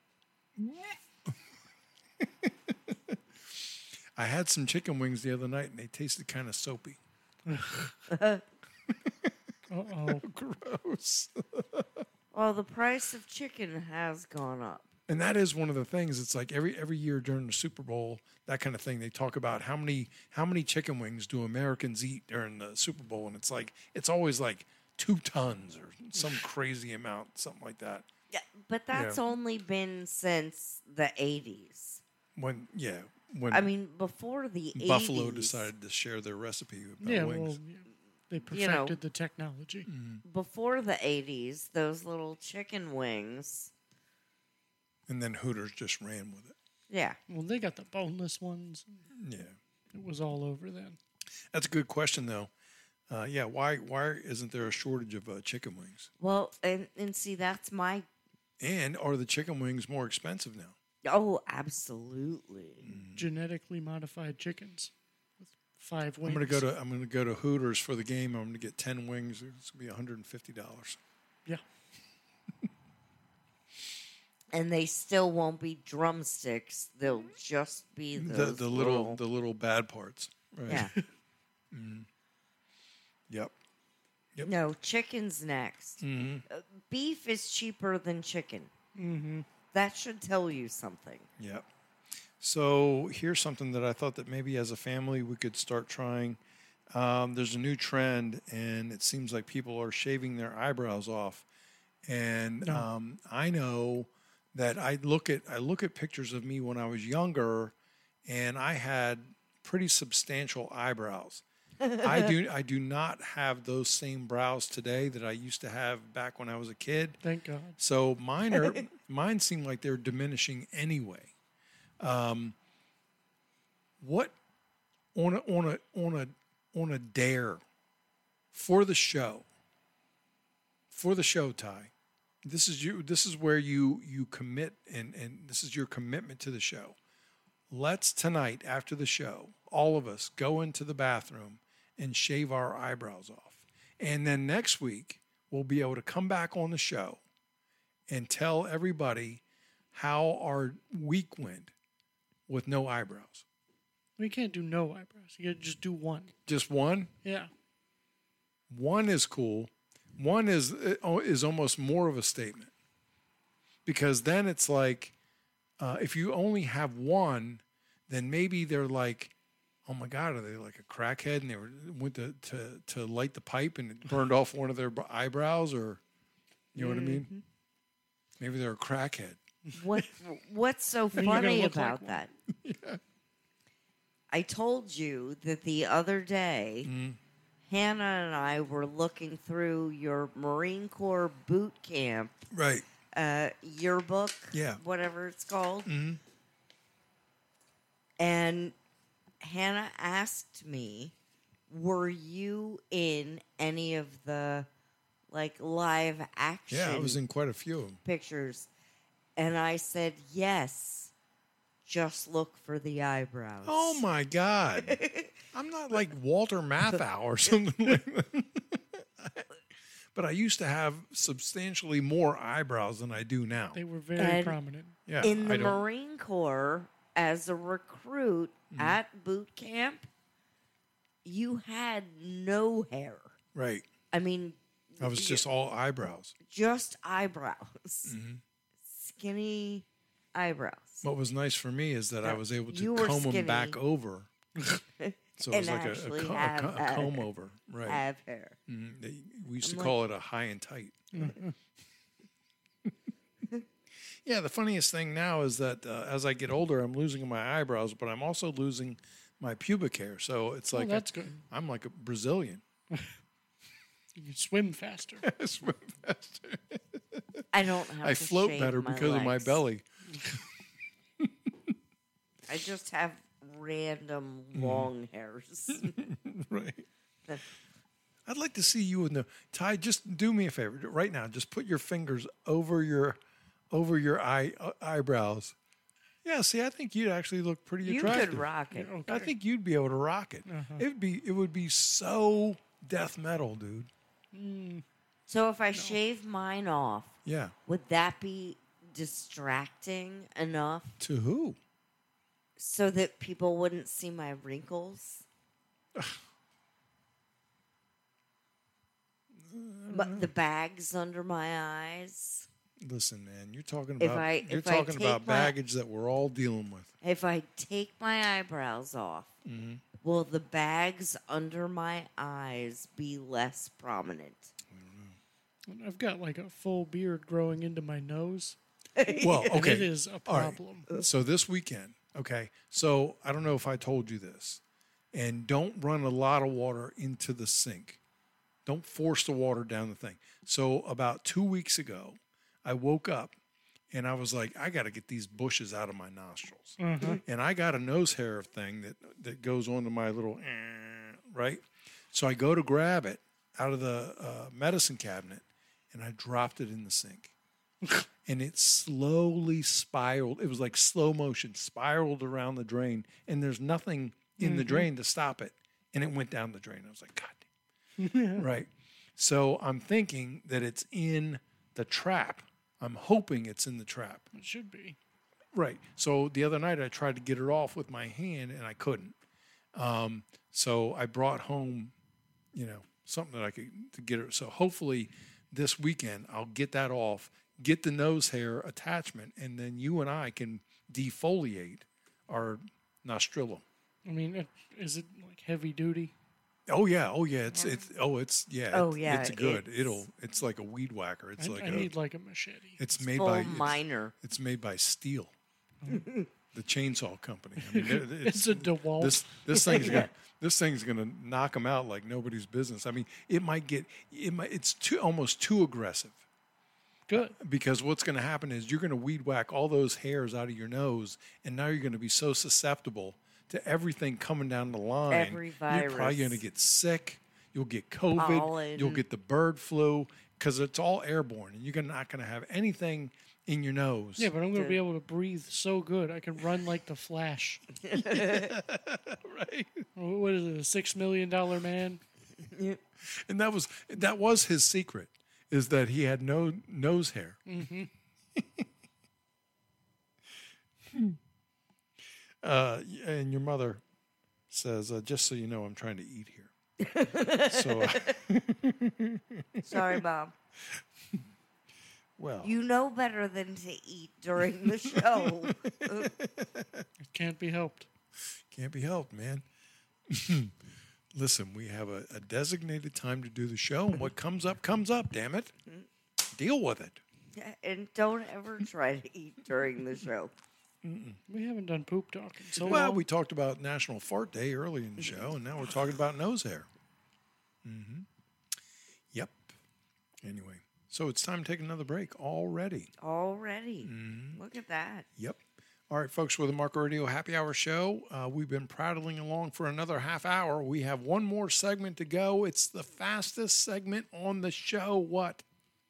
B: I had some chicken wings the other night, and they tasted kind of soapy.
E: Uh oh.
B: Gross.
D: well, the price of chicken has gone up.
B: And that is one of the things. It's like every every year during the Super Bowl, that kind of thing. They talk about how many how many chicken wings do Americans eat during the Super Bowl, and it's like it's always like two tons or some crazy amount, something like that.
D: Yeah, but that's
B: Yeah.
D: only been since the eighties.
B: When yeah, when
D: I mean, before the
B: Buffalo
D: eighties,
B: decided to share their recipe about
E: Yeah,
B: wings.
E: well, yeah, they
D: You know.
E: perfected the technology.
D: before the eighties, those little chicken wings.
B: And then Hooters just ran with it.
D: Yeah,
E: Well, they got the boneless ones.
B: Yeah,
E: It was all over then.
B: that's a good question though. Uh, yeah, why why isn't there a shortage of uh, chicken wings?
D: well, and and see, that's my
B: And are the chicken wings more expensive now?
D: oh, absolutely.
E: Genetically modified chickens with five wings.
B: I'm gonna go to I'm gonna go to Hooters for the game. I'm gonna get ten wings. It's gonna be one hundred and fifty dollars.
E: Yeah.
D: And they still won't be drumsticks; they'll just be
B: The
D: those
B: the little the little bad parts. Right.
D: yeah.
B: Yep. Yep.
D: No, chicken's next.
B: Mm-hmm.
D: Uh, beef is cheaper than chicken.
E: Mm-hmm.
D: That should tell you something.
B: Yep. So here's something that I thought that maybe as a family we could start trying. Um, there's a new trend, and it seems like people are shaving their eyebrows off. And
E: No.
B: um, I know that I look at I look at pictures of me when I was younger, and I had pretty substantial eyebrows. I do I do not have those same brows today that I used to have back when I was a kid.
E: Thank God.
B: So mine are mine seem like they're diminishing anyway. Um, what on a on a on a on a dare for the show? For the show, Ty. This is you. This is where you you commit, and and this is your commitment to the show. Let's tonight after the show, all of us go into the bathroom and shave our eyebrows off, and then next week we'll be able to come back on the show and tell everybody how our week went with no eyebrows.
E: We can't do no eyebrows. You gotta just do one.
B: Just one.
E: Yeah.
B: One is cool. One is is almost more of a statement, because then it's like uh, if you only have one, then maybe they're like, oh my God, are they like a crackhead and they were went to, to, to light the pipe and it burned off one of their eyebrows, or you know what I mean? Maybe they're a crackhead.
D: What What's so
E: Then you're gonna
D: funny
E: look like
D: about
E: one.
D: that? Yeah. I told you that the other day,
B: Mm-hmm.
D: Hannah and I were looking through your Marine Corps boot camp
B: Right.
D: uh, yearbook,
B: Yeah.
D: whatever it's called,
B: Mm-hmm.
D: and Hannah asked me, "Were you in any of the like live action
B: Yeah, I was in quite a few of them.
D: pictures?" And I said, "Yes. Just look for the eyebrows."
B: Oh my God. I'm not like Walter Matthau or something like that. But I used to have substantially more eyebrows than I do now.
E: They were very
D: And
E: prominent.
B: Yeah,
D: In
B: I
D: the
B: don't-
D: Marine Corps, as a recruit at boot camp, you had no hair.
B: Right.
D: I mean,
B: I was just all eyebrows.
D: just eyebrows, skinny eyebrows.
B: What was nice for me is that I
D: No,
B: was able
D: you
B: to
D: were
B: comb them
D: skinny.
B: back over. So it was
D: And
B: like a, a,
D: actually
B: co- a,
D: have,
B: co- a
D: uh,
B: comb over. Right.
D: Have hair.
B: Mhm. They- We used to
D: I'm like-
B: call it a high and tight. Yeah, the funniest thing now is that uh, as I get older, I'm losing my eyebrows, but I'm also losing my pubic hair. So it's like
E: oh, that's
B: a-
E: good.
B: I'm like a Brazilian.
E: You can swim faster.
B: I swim faster.
D: I don't have.
B: I
D: to
B: float
D: shave
B: better
D: my
B: because of my
D: legs.
B: belly.
D: I just have random
B: Mm-hmm.
D: long hairs.
B: Right. I'd like to see you in the Ty. Just do me a favor right now. Just put your fingers over your over your eye uh, eyebrows. Yeah. See, I think you'd actually look pretty
D: You
B: attractive.
D: could rock it.
E: Okay.
B: I think you'd be able to rock it. It'd be it would be so death metal, dude.
D: So if I shave mine off,
B: Yeah.
D: would that be distracting enough
B: To who?
D: so that people wouldn't see my wrinkles? But the bags under my eyes.
B: Listen, man, you're talking
D: If
B: about
D: I-
B: you're
D: if I
B: talking about
D: take my-
B: baggage that we're all dealing with.
D: If I take my eyebrows off,
B: Mm-hmm.
D: will the bags under my eyes be less prominent?
E: I've got like a full beard growing into my nose.
B: Well,
E: And
B: okay.
E: it is a
B: All right.
E: problem.
B: So this weekend, okay. So I don't know if I told you this, and don't run a lot of water into the sink. Don't force the water down the thing. So about two weeks ago, I woke up and I was like, I got to get these bushes out of my nostrils. And I got a nose hair thing that that goes onto my little eh, right. So I go to grab it out of the uh, medicine cabinet, and I dropped it in the sink. And it slowly spiraled. It was like slow motion, spiraled around the drain, and there's nothing in the drain to stop it. And it went down the drain. I was like, God damn. Right. So I'm thinking that it's in the trap. I'm hoping it's in the trap.
E: It should be.
B: Right. So the other night I tried to get it off with my hand and I couldn't. Um, so I brought home, you know, something that I could to get it. So hopefully this weekend I'll get that off, get the nose hair attachment, and then you and I can defoliate our nostrilum.
E: I mean, it, is it like heavy duty?
B: Oh yeah, oh yeah, it's it's oh it's yeah,
D: Oh,
B: it-
D: yeah,
B: it's good.
D: it's-
B: It'll it's like a weed whacker. It's
E: I,
B: like
E: I
B: a,
E: need like a machete.
B: it's made
D: Full
B: by it's,
D: minor.
B: it's made by Steel, the chainsaw company. I mean, they're-
E: It's a DeWalt.
B: This this thing's gonna this thing's gonna knock them out like nobody's business. I mean, it might get it might it's too almost too aggressive.
E: Good.
B: Because what's going to happen is you're going to weed whack all those hairs out of your nose, and now you're going to be so susceptible to everything coming down the line.
D: Every
B: You're probably
D: virus.
B: going to get sick. You'll get COVID.
D: Pollen.
B: You'll get the bird flu because it's all airborne, and you're not going to have anything in your nose.
E: Yeah, but I'm going to be able to breathe so good. I can run like the Flash.
B: Right.
E: What is it, a six million dollar man?
B: And that was that was his secret, is that he had no nose hair.
E: Mm-hmm.
B: uh, and your mother says, uh, just so you know, I'm trying to eat here. so, uh,
D: Sorry, Mom.
B: well,
D: You know better than to eat during the show.
E: It can't be helped.
B: can't be helped, man. Listen, we have a, a designated time to do the show, and what comes up, comes up, damn it. Deal with it.
D: And don't ever try to eat during the show.
E: We haven't done poop talk in so
B: Well,
E: long.
B: we talked about National Fart Day early in the show, and now we're talking about nose hair. Mm-hmm. Yep. Anyway, so it's time to take another break already.
D: Already.
B: Mm-hmm.
D: Look at that.
B: Yep. All right, folks, with the Marco Radio Happy Hour show, uh, we've been prattling along for another half hour. We have one more segment to go. It's the fastest segment on the show. What?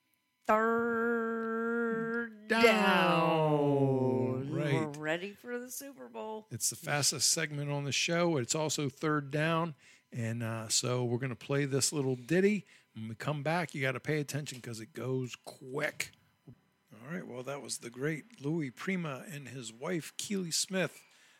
D: Third
B: Down.
D: down.
B: Right.
D: We're ready for the Super Bowl.
B: It's the fastest segment on the show. It's also third down. And uh, so we're going to play this little ditty. When we come back, you got to pay attention because it goes quick. All right. Well, that was the great Louis Prima and his wife, Keely Smith.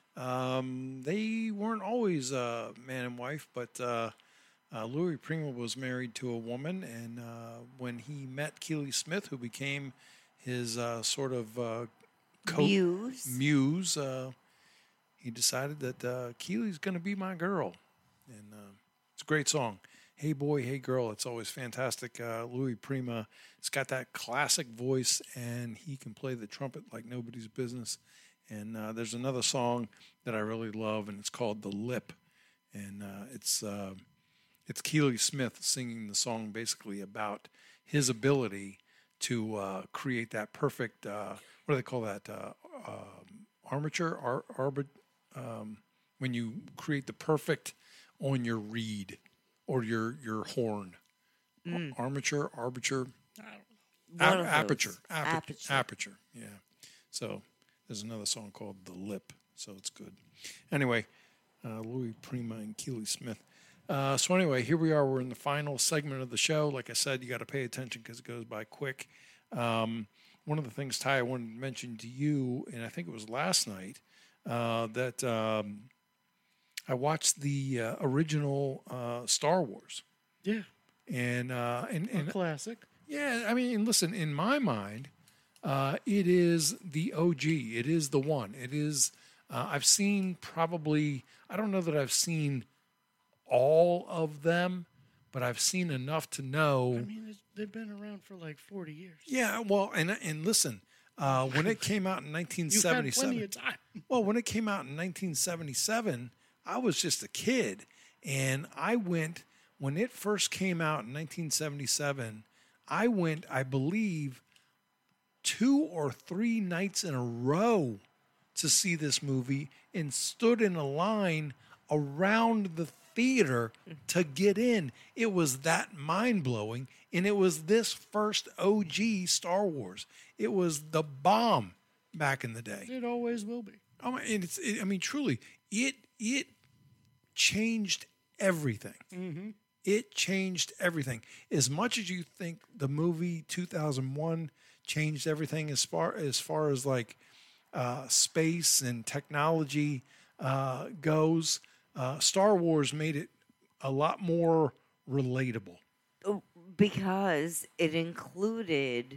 B: Um, they weren't always uh, man and wife, but uh, uh, Louis Prima was married to a woman. And uh, when he met Keely Smith, who became his uh, sort of uh, co-
D: Muse.
B: muse, uh, he decided that uh, Keely's going to be my girl. And uh, it's a great song. Hey Boy, Hey Girl. It's always fantastic. Uh, Louis Prima, it's got that classic voice, and he can play the trumpet like nobody's business. And uh, there's another song that I really love, and it's called The Lip. And uh, it's uh, it's Keely Smith singing the song basically about his ability to uh, create that perfect, uh, what do they call that, uh, um, armature, Ar- arbit, um, when you create the perfect on your reed or your, your horn. Ar- armature, arbiture,
D: One
B: a-
D: of
B: aperture,
D: those.
B: aperture,
D: Aperture.
B: aperture, yeah. So there's another song called The Lip, so it's good. Anyway, uh, Louis Prima and Keely Smith. Uh, so anyway, here we are. We're in the final segment of the show. Like I said, you got to pay attention because it goes by quick. Um, one of the things, Ty, I wanted to mention to you, and I think it was last night, uh, that um, I watched the uh, original uh, Star Wars.
E: Yeah,
B: And, uh, and,
E: a
B: and
E: classic.
B: yeah, I mean, listen, in my mind, uh, it is the O G. It is the one. It is, uh, I've seen probably, I don't know that I've seen all of them, but I've seen enough to know.
E: I mean, it's, they've been around for like forty years.
B: Yeah, well, and and listen, uh, when it came out in nineteen
E: You've had plenty
B: seventy-seven,
E: of time.
B: well, when it came out in nineteen seventy-seven, I was just a kid, and I went when it first came out in nineteen seventy-seven. I went, I believe, two or three nights in a row to see this movie, and stood in a line around the theater to get in. It was that mind-blowing, and it was this first O G Star Wars. It was the bomb back in the day.
E: It always will be.
B: Oh, my- and it's, it, I mean, truly, it it changed everything. It changed everything. As much as you think the movie two thousand one changed everything as far as far as like uh, space and technology uh, goes, uh, Star Wars made it a lot more relatable.
D: Because it included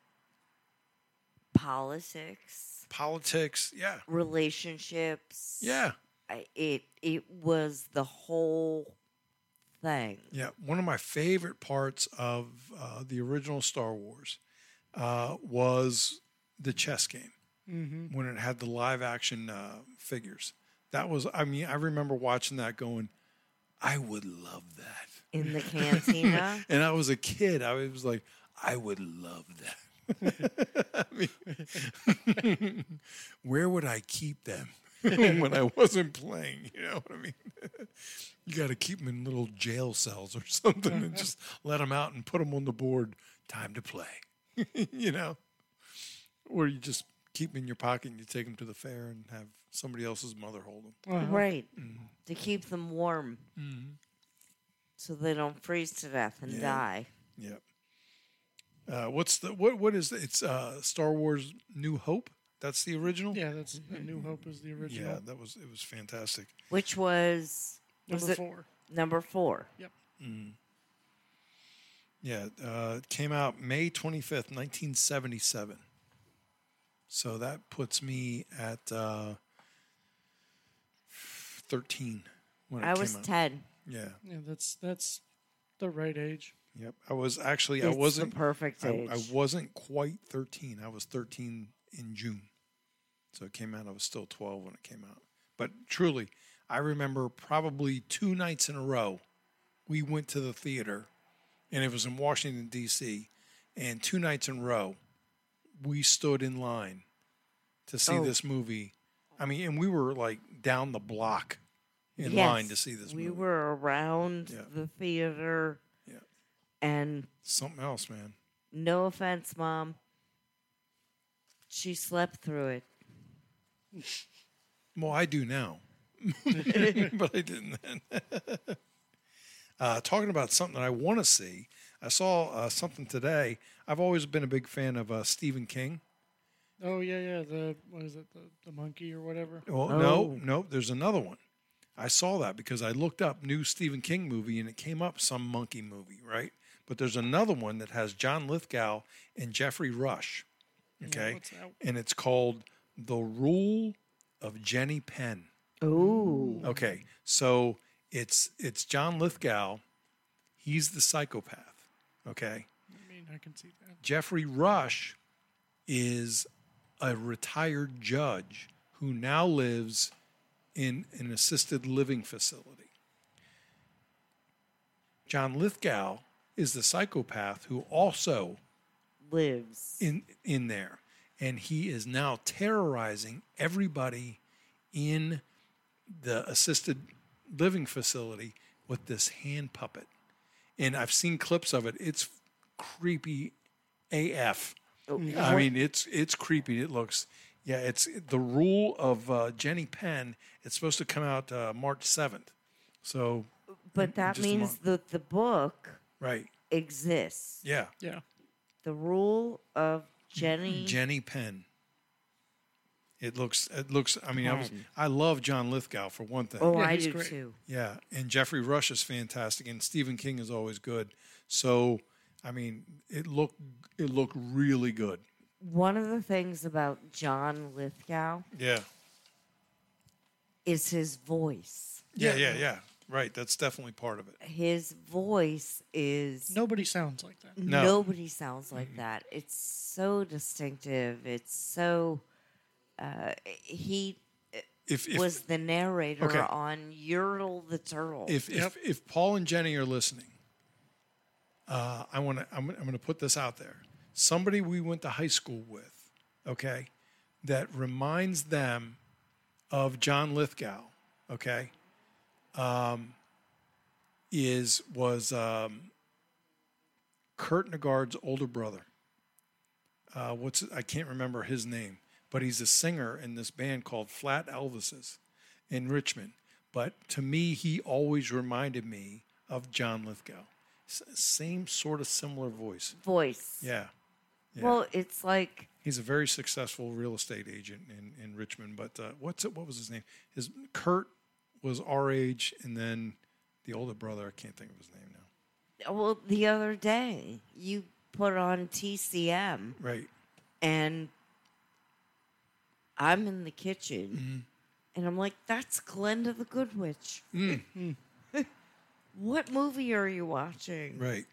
D: politics,
B: Politics, yeah,
D: relationships.
B: yeah,
D: I- It it was the whole thing.
B: yeah. One of my favorite parts of uh, the original Star Wars uh, was the chess game
E: Mm-hmm.
B: when it had the live action uh, figures. That was, I mean, I remember watching that going, I would love that.
D: In the cantina.
B: And I was a kid. I was like, I would love that. I mean, where would I keep them when I wasn't playing? You know what I mean? You got to keep them in little jail cells or something and just let them out and put them on the board. Time to play, you know? Or you just keep them in your pocket and you take them to the fair and have somebody else's mother hold them.
E: Uh-huh.
D: Right. To keep them warm. So they don't freeze to death and
B: Yeah.
D: die.
B: Yep. Uh, what's the what? What is the, it's uh, Star Wars New Hope? That's the original.
E: Yeah, that's A New Hope is the original.
B: Yeah, that was it was fantastic.
D: Which was, was
E: Number
D: it
E: four.
D: number four.
E: Yep.
B: Yeah, uh, it came out May twenty-fifth, nineteen seventy-seven. So that puts me at uh, thirteen when it
D: I
B: came
D: was
B: out.
D: ten.
B: Yeah.
E: Yeah, that's that's the right age.
B: Yep. I was actually I
D: It's
B: wasn't
D: the perfect
B: I,
D: age.
B: I wasn't quite thirteen. I was thirteen in June. So it came out I was still twelve when it came out. But truly, I remember probably two nights in a row we went to the theater, and it was in Washington D C, and two nights in a row we stood in line to see
D: Oh.
B: this movie. I mean, and we were like down the block in
D: Yes,
B: line to see this
D: we
B: movie.
D: were around
B: Yeah.
D: the theater.
B: Yeah.
D: And
B: Something else, man.
D: no offense, Mom. She slept through it.
B: Well, I do now, but I didn't then. uh, talking about something that I want to see, I saw uh, something today. I've always been a big fan of uh, Stephen King.
E: Oh yeah, yeah. The what is it? The, the monkey or whatever.
B: Well,
D: Oh.
B: no, no, there's another one. I saw that because I looked up new Stephen King movie and it came up some monkey movie, right? But there's another one that has John Lithgow and Jeffrey Rush, okay?
E: what's that?
B: And it's called The Rule of Jenny Penn.
D: Ooh.
B: Okay, so it's it's John Lithgow. He's the psychopath. Okay,
E: I mean, I can see that.
B: Jeffrey Rush is a retired judge who now lives in an assisted living facility. John Lithgow is the psychopath who also
D: Lives.
B: in in there, and he is now terrorizing everybody in the assisted living facility with this hand puppet. And I've seen clips of it. It's creepy A F. I mean, it's it's creepy. It looks, yeah. It's The Rule of uh, Jenny Penn. It's supposed to come out uh, March seventh. So,
D: But that
B: just a
D: means
B: month.
D: that the book
B: right,
D: exists.
B: yeah,
E: Yeah.
D: The Rule of Jenny.
B: Jenny Penn. It looks. It looks. I mean, I was.
D: Penn.
B: I love John Lithgow for one thing.
D: Oh,
E: Yeah,
D: I
E: he's
D: do
E: great.
D: too.
B: Yeah, and Jeffrey Rush is fantastic, and Stephen King is always good. So, I mean, it looked it looked really good.
D: One of the things about John Lithgow
B: Yeah,
D: is his voice.
B: yeah, yeah, yeah. Right, that's definitely part of it.
D: His voice is
E: Nobody sounds like that.
B: No.
D: nobody sounds like that. It's so distinctive. It's so uh, he
B: If if
D: was the narrator
B: Okay.
D: on Yertle the Turtle.
B: if, if if Paul and Jenny are listening, uh, I want to. I'm, I'm going to put this out there. Somebody we went to high school with, okay, that reminds them of John Lithgow, okay, um, is was um, Kurt Nagard's older brother. Uh, what's I can't remember his name, but he's a singer in this band called Flat Elvises in Richmond. But to me, he always reminded me of John Lithgow. S- same sort of similar voice.
D: voice.
B: Yeah. Yeah.
D: Well, it's like
B: He's a very successful real estate agent in, in Richmond. But uh, what's it? What was his name? His Kurt was our age, and then the older brother. I can't think of his name now.
D: Well, the other day you put on T C M,
B: Right.
D: and I'm in the kitchen,
B: Mm-hmm.
D: and I'm like, "That's Glenda the Good Witch."
B: Mm.
D: What movie are you watching?
B: Right.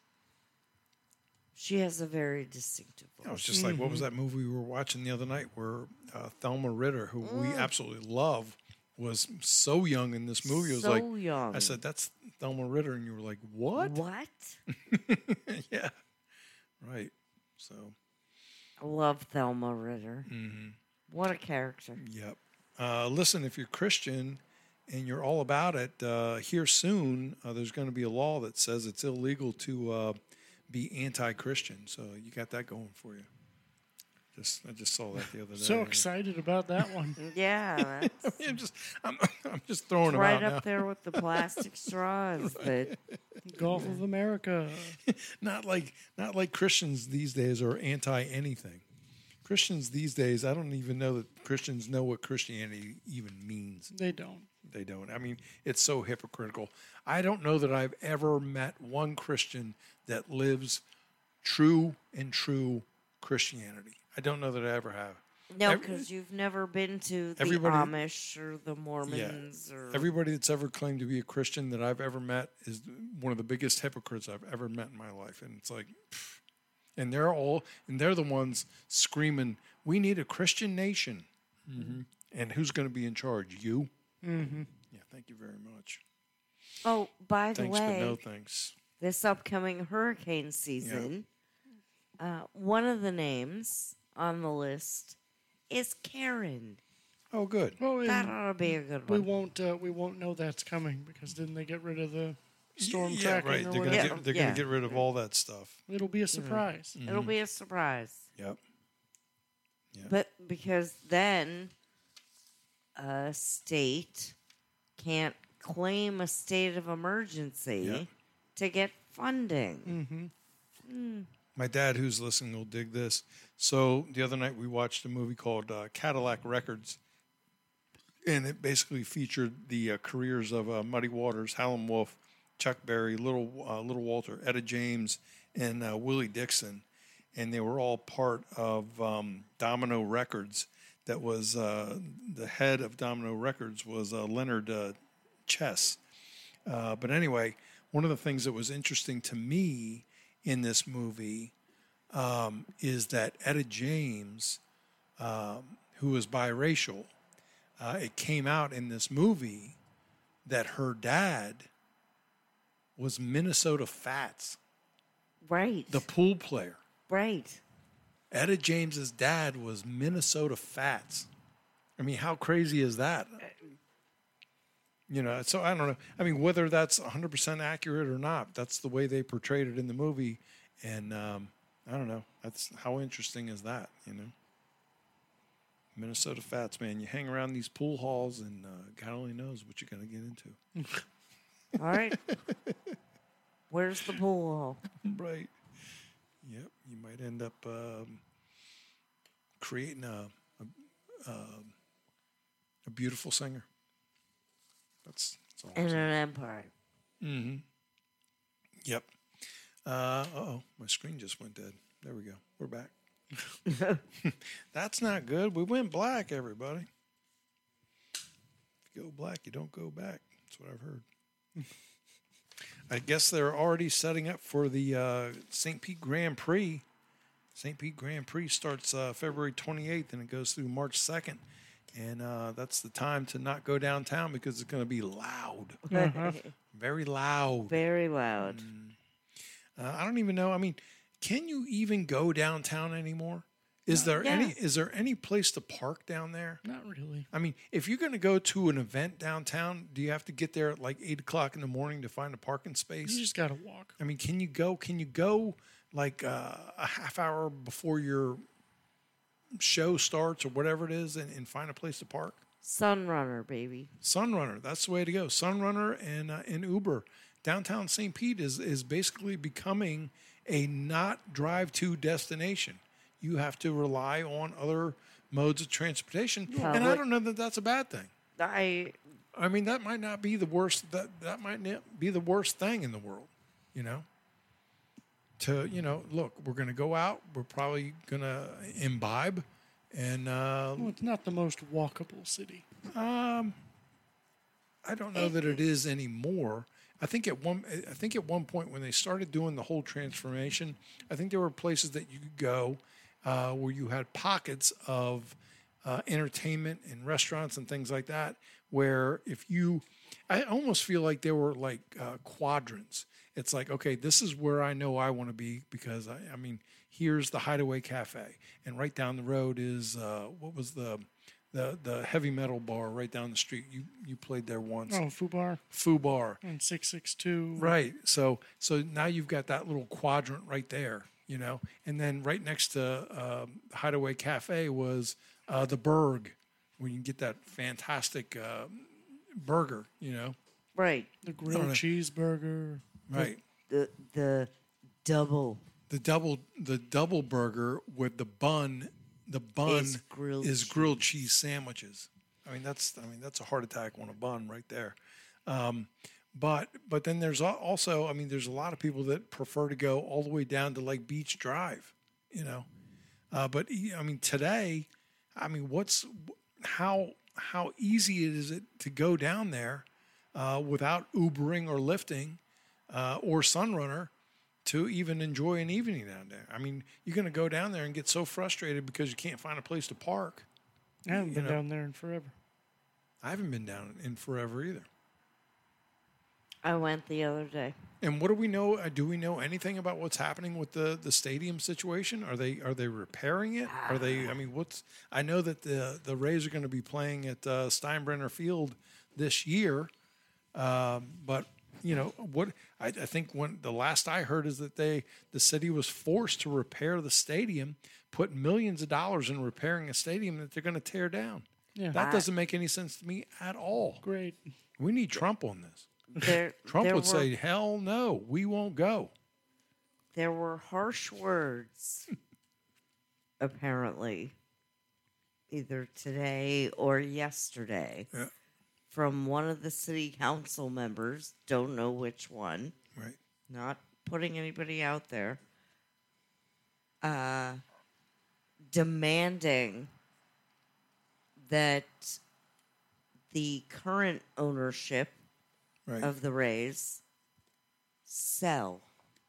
D: She has a very distinctive voice.
B: I was just like, what was that movie we were watching the other night where uh, Thelma Ritter, who we absolutely love, was so young in this movie. It was
D: So
B: like,
D: young.
B: I said, that's Thelma Ritter. And you were like, what?
D: What?
B: Yeah. Right. So,
D: I love Thelma Ritter.
B: Mm-hmm.
D: What a character.
B: yep. Uh, listen, if you're Christian and you're all about it, uh, here soon, uh, there's going to be a law that says it's illegal to uh, be anti-Christian. So you got that going for you. Just, I just saw that the other day.
E: So excited about that one.
D: Yeah, that's
B: I'm just, I'm, I'm just throwing them
D: right
B: out
D: up
B: now.
D: there with the plastic straws. That
E: Gulf of America.
B: Not like, not like Christians these days are anti anything. Christians these days, I don't even know that Christians know what Christianity even means.
E: They don't.
B: They don't. I mean, it's so hypocritical. I don't know that I've ever met one Christian that lives true and true Christianity. I don't know that I ever have.
D: no,
B: Every-
D: because you've never been to the
B: Everybody-
D: Amish or the Mormons or
B: Everybody that's ever claimed to be a Christian that I've ever met is one of the biggest hypocrites I've ever met in my life. And it's like, pff. And they're all, and they're the ones screaming, we need a Christian nation. Mm-hmm. And who's going to be in charge? You?
E: Mm-hmm.
B: Yeah, thank you very much.
D: Oh, by the
B: Thanks,
D: way,
B: but no thanks.
D: this upcoming hurricane season, uh, one of the names on the list is Karen.
B: Oh, good.
E: Well, and
D: That ought to be a good
E: we
D: one.
E: won't. Uh, we won't know that's coming because then they get rid of the storm
B: yeah,
E: tracking
B: right.
E: or
B: They're going
E: whatever.
B: to get, they're
D: Yeah.
B: gonna get rid of all that stuff.
E: It'll be a surprise.
D: It'll be a surprise.
B: Yep. Yeah.
D: But because then a state can't claim a state of emergency
B: Yeah.
D: to get funding.
E: Mm-hmm.
B: My dad, who's listening, will dig this. So the other night we watched a movie called uh, Cadillac Records, and it basically featured the uh, careers of uh, Muddy Waters, Howlin' Wolf, Chuck Berry, Little uh, Little Walter, Etta James, and uh, Willie Dixon, and they were all part of um, Domino Records. That was uh, the head of Domino Records was uh, Leonard uh, Chess. Uh, but anyway, one of the things that was interesting to me in this movie um, is that Etta James, um, who was biracial, uh, it came out in this movie that her dad was Minnesota Fats,
D: Right.
B: the pool player.
D: right.
B: Etta James's dad was Minnesota Fats. I mean, how crazy is that? You know, so I don't know. I mean, whether that's one hundred percent accurate or not, that's the way they portrayed it in the movie. And um, I don't know. That's how interesting is that, you know? Minnesota Fats, man. You hang around these pool halls and uh, God only knows what you're going to get into.
D: All right. Where's the pool hall?
B: Right. Yep. You might end up um, creating a, a, um, a beautiful singer. That's, that's all I'm
D: In
B: saying.
D: an empire.
B: Mm-hmm. Yep. Uh, uh-oh. My screen just went dead. There we go. We're back. That's not good. We went black, everybody. If you go black, you don't go back. That's what I've heard. I guess they're already setting up for the uh, Saint Pete Grand Prix. Saint Pete Grand Prix starts uh, February twenty-eighth and it goes through March second. And uh, that's the time to not go downtown because it's going to be loud. Very loud.
D: Very loud.
B: Uh, I don't even know. I mean, can you even go downtown anymore? Is there
D: Yeah.
B: any is there any place to park down there?
E: Not really.
B: I mean, if you're going to go to an event downtown, do you have to get there at like eight o'clock in the morning to find a parking
E: You
B: space?
E: just gotta walk.
B: I mean, can you go? Can you go like uh, a half hour before your show starts or whatever it is, and, and find a place to park?
D: Sunrunner, baby.
B: Sunrunner, that's the way to go. Sunrunner and uh, and Uber. Downtown Saint Pete is is basically becoming a not drive-to destination. You have to rely on other modes of transportation, and I
D: Public-
B: don't know that that's a bad thing.
D: I
B: I mean, that might not be the worst. That that might not be the worst thing in the world. you know, to, you know, look, we're going to go out. We're probably going to imbibe. And uh,
E: Well, it's not the most walkable city.
B: um, I don't know that it is anymore. I think at one, I think at one point when they started doing the whole transformation, I think there were places that you could go uh, where you had pockets of uh, entertainment and restaurants and things like that. Where if you, I almost feel like there were like uh, quadrants. It's like, okay, this is where I know I want to be because I, I mean, here's the Hideaway Cafe, and right down the road is uh, what was the the the heavy metal bar right down the street. You you played there once.
E: Oh, Fubar
B: Foo Bar.
E: and six six two.
B: Right. So so now you've got that little quadrant right there, you know, and then right next to um, Hideaway Cafe was uh, the Berg, where you can get that fantastic uh, burger, you know.
D: Right.
E: The grilled
B: know.
E: cheeseburger.
B: Right.
D: The the double
B: The double the double burger with the bun. The bun
D: Is grilled
B: is grilled cheese sandwiches. I mean that's I mean that's a heart attack on a bun right there. Um, but but then there's al- also I mean there's a lot of people that prefer to go all the way down to like Beach Drive, you know. Uh, but e- I mean today, I mean what's how how easy it is it to go down there uh, without Ubering or lifting uh, or Sunrunner to even enjoy an evening down there. I mean, you're going to go down there and get so frustrated because you can't find a place to park.
E: I haven't
B: You
E: been
B: know.
E: down there in forever.
B: I haven't been down in forever either.
D: I went the other day.
B: And what do we know? Uh, do we know anything about what's happening with the, the stadium situation? Are they are they repairing it? Are they? I mean, what's? I know that the the Rays are going to be playing at uh, Steinbrenner Field this year, um, but you know what? I, I think when the last I heard is that they the city was forced to repair the stadium, put millions of dollars in repairing a stadium that they're going to tear down.
E: Yeah.
B: That doesn't make any sense to me at all.
E: Great.
B: We need Trump on this.
D: There,
B: Trump
D: there
B: would
D: were,
B: say, "Hell no, we won't go."
D: there were harsh words, apparently, either today or yesterday,
B: Yeah.
D: from one of the city council members. Don't know which one.
B: Right.
D: Not putting anybody out there. Uh, demanding that the current ownership
B: Right.
D: of the Rays sell.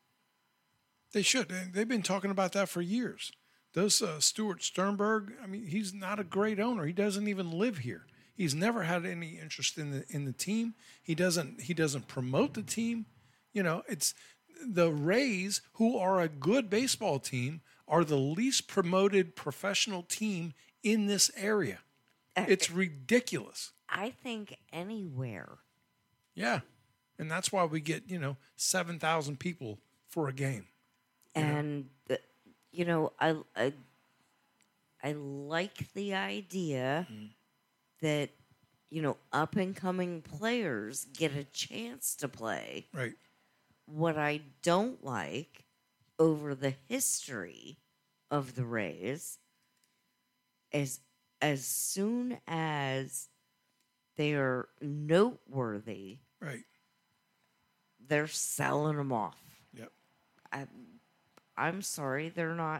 B: They should. They- They've been talking about that for years. Those uh, Stuart Sternberg. I mean, he's not a great owner. He doesn't even live here. He's never had any interest in the in the team. He doesn't. He doesn't promote the team. You know, it's the Rays, who are a good baseball team, are the least promoted professional team in this area. It's ridiculous.
D: I think anywhere.
B: Yeah, and that's why we get you know seven thousand people for a game.
D: And the, you know, I, I I like the idea that you know up and coming players get a chance to play.
B: Right.
D: What I don't like over the history of the Rays is as soon as they are noteworthy,
B: Right.
D: they're selling them off.
B: Yep.
D: I, I'm sorry, they're not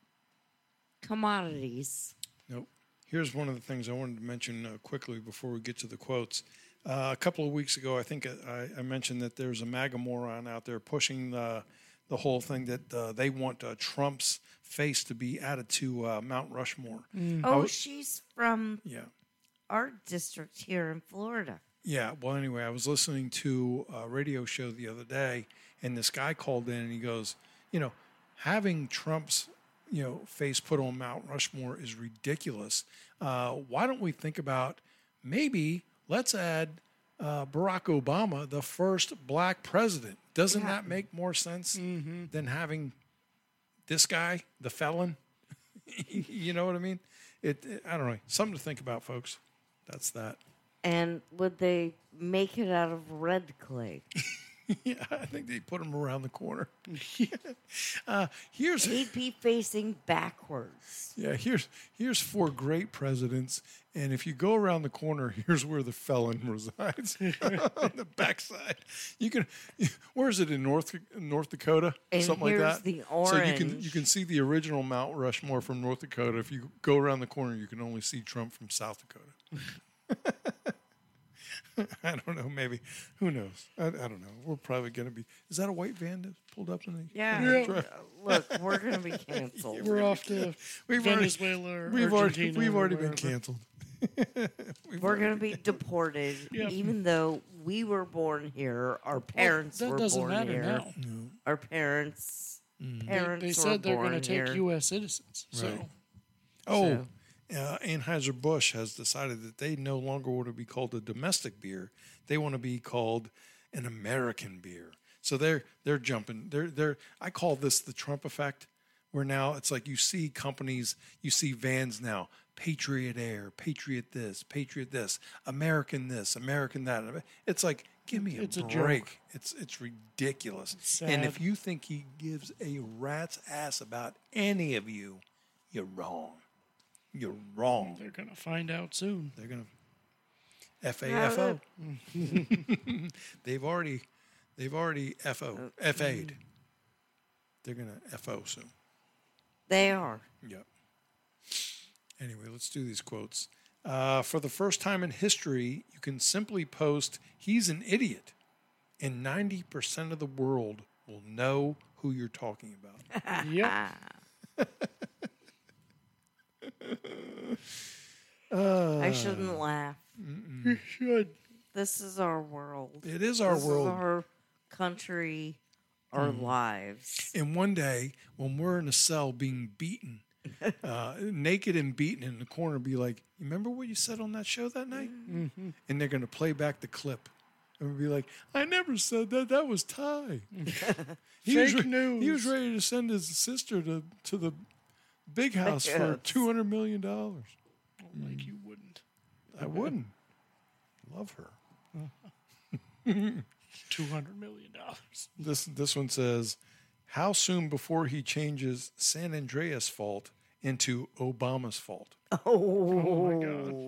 D: commodities.
B: Nope. Here's one of the things I wanted to mention uh, quickly before we get to the quotes. Uh, a couple of weeks ago, I think I, I mentioned that there's a MAGA moron out there pushing the the whole thing that uh, they want uh, Trump's face to be added to uh, Mount Rushmore.
D: Oh,
B: was-
D: she's from
B: Yeah.
D: our district here in Florida.
B: Yeah. Well, anyway, I was listening to a radio show the other day, and this guy called in and he goes, you know, having Trump's, you know, face put on Mount Rushmore is ridiculous. Uh, why don't we think about maybe let's add uh, Barack Obama, the first black president? Doesn't
D: Yeah.
B: that make more sense than having this guy, the felon? You know what I mean? It, it. I don't know. Something to think about, folks. That's that.
D: And would they make it out of red clay?
B: Yeah, I think they put him around the corner. uh, here's
D: He'd be facing backwards.
B: yeah, here's here's four great presidents, and if you go around the corner, here's where the felon resides on the backside. You can, where is it in North North Dakota?
D: And
B: Something like
D: here's
B: that.
D: the
B: So you can
D: orange.
B: you can see the original Mount Rushmore from North Dakota. If you go around the corner, you can only see Trump from South Dakota. I don't know. Maybe who knows? I, I don't know. We're probably going to be. Is that a white van that pulled up in the?
D: Yeah.
B: in the
E: Yeah.
B: drive?
D: Look, we're going to be canceled.
E: We're off to
B: We've
E: Venezuela
B: already,
E: or
B: we've already,
E: Argentina.
B: we've
E: or
B: already been
E: wherever.
B: canceled.
D: We're going to be deported,
E: Yeah.
D: even though we were born here. Our parents
E: that
D: were
E: doesn't
D: born
E: matter
D: here.
E: now.
D: Our parents,
B: Mm.
D: parents
E: They
D: were
E: said they're
D: born
E: going to take
D: here.
E: U S citizens. So
B: Right. Oh,
D: So-
B: uh, Anheuser-Busch has decided that they no longer want to be called a domestic beer. They want to be called an American beer. So they're they're jumping. They're they're. I call this the Trump effect, where now it's like you see companies, you see vans now. Patriot Air, Patriot this, Patriot this, American this, American that. It's like, give me a
E: It's a
B: break.
E: joke.
B: It's it's ridiculous.
E: It's
B: And
E: sad.
B: if you think he gives a rat's ass about any of you, you're wrong. You're wrong.
E: they're going to find out soon.
B: They're gonna F A F O. They've already they've already F O F A'd. They're gonna F O soon.
D: They are.
B: Yep. Anyway, let's do these quotes. Uh, for the first time in history, you can simply post "He's an idiot," and ninety percent of the world will know who you're talking about.
E: Yep.
D: I shouldn't laugh.
E: You should.
D: This is our world.
B: It is our
D: this
B: world.
D: Is our country, our lives.
B: And one day, when we're in a cell being beaten, uh, naked and beaten in the corner, be like, "You remember what you said on that show that night?"
E: Mm-hmm.
B: And they're going to play back the clip. And we'll be like, "I never said that. That was Ty." he was
E: Fake
B: re-
E: news.
B: He was ready to send his sister to, to the big house for
D: Yes.
B: two hundred million dollars.
E: Like you wouldn't.
B: I wouldn't. Love her.
E: two hundred million dollars.
B: This this one says, "How soon before he changes San Andreas fault into Obama's fault?"
D: Oh,
E: my God.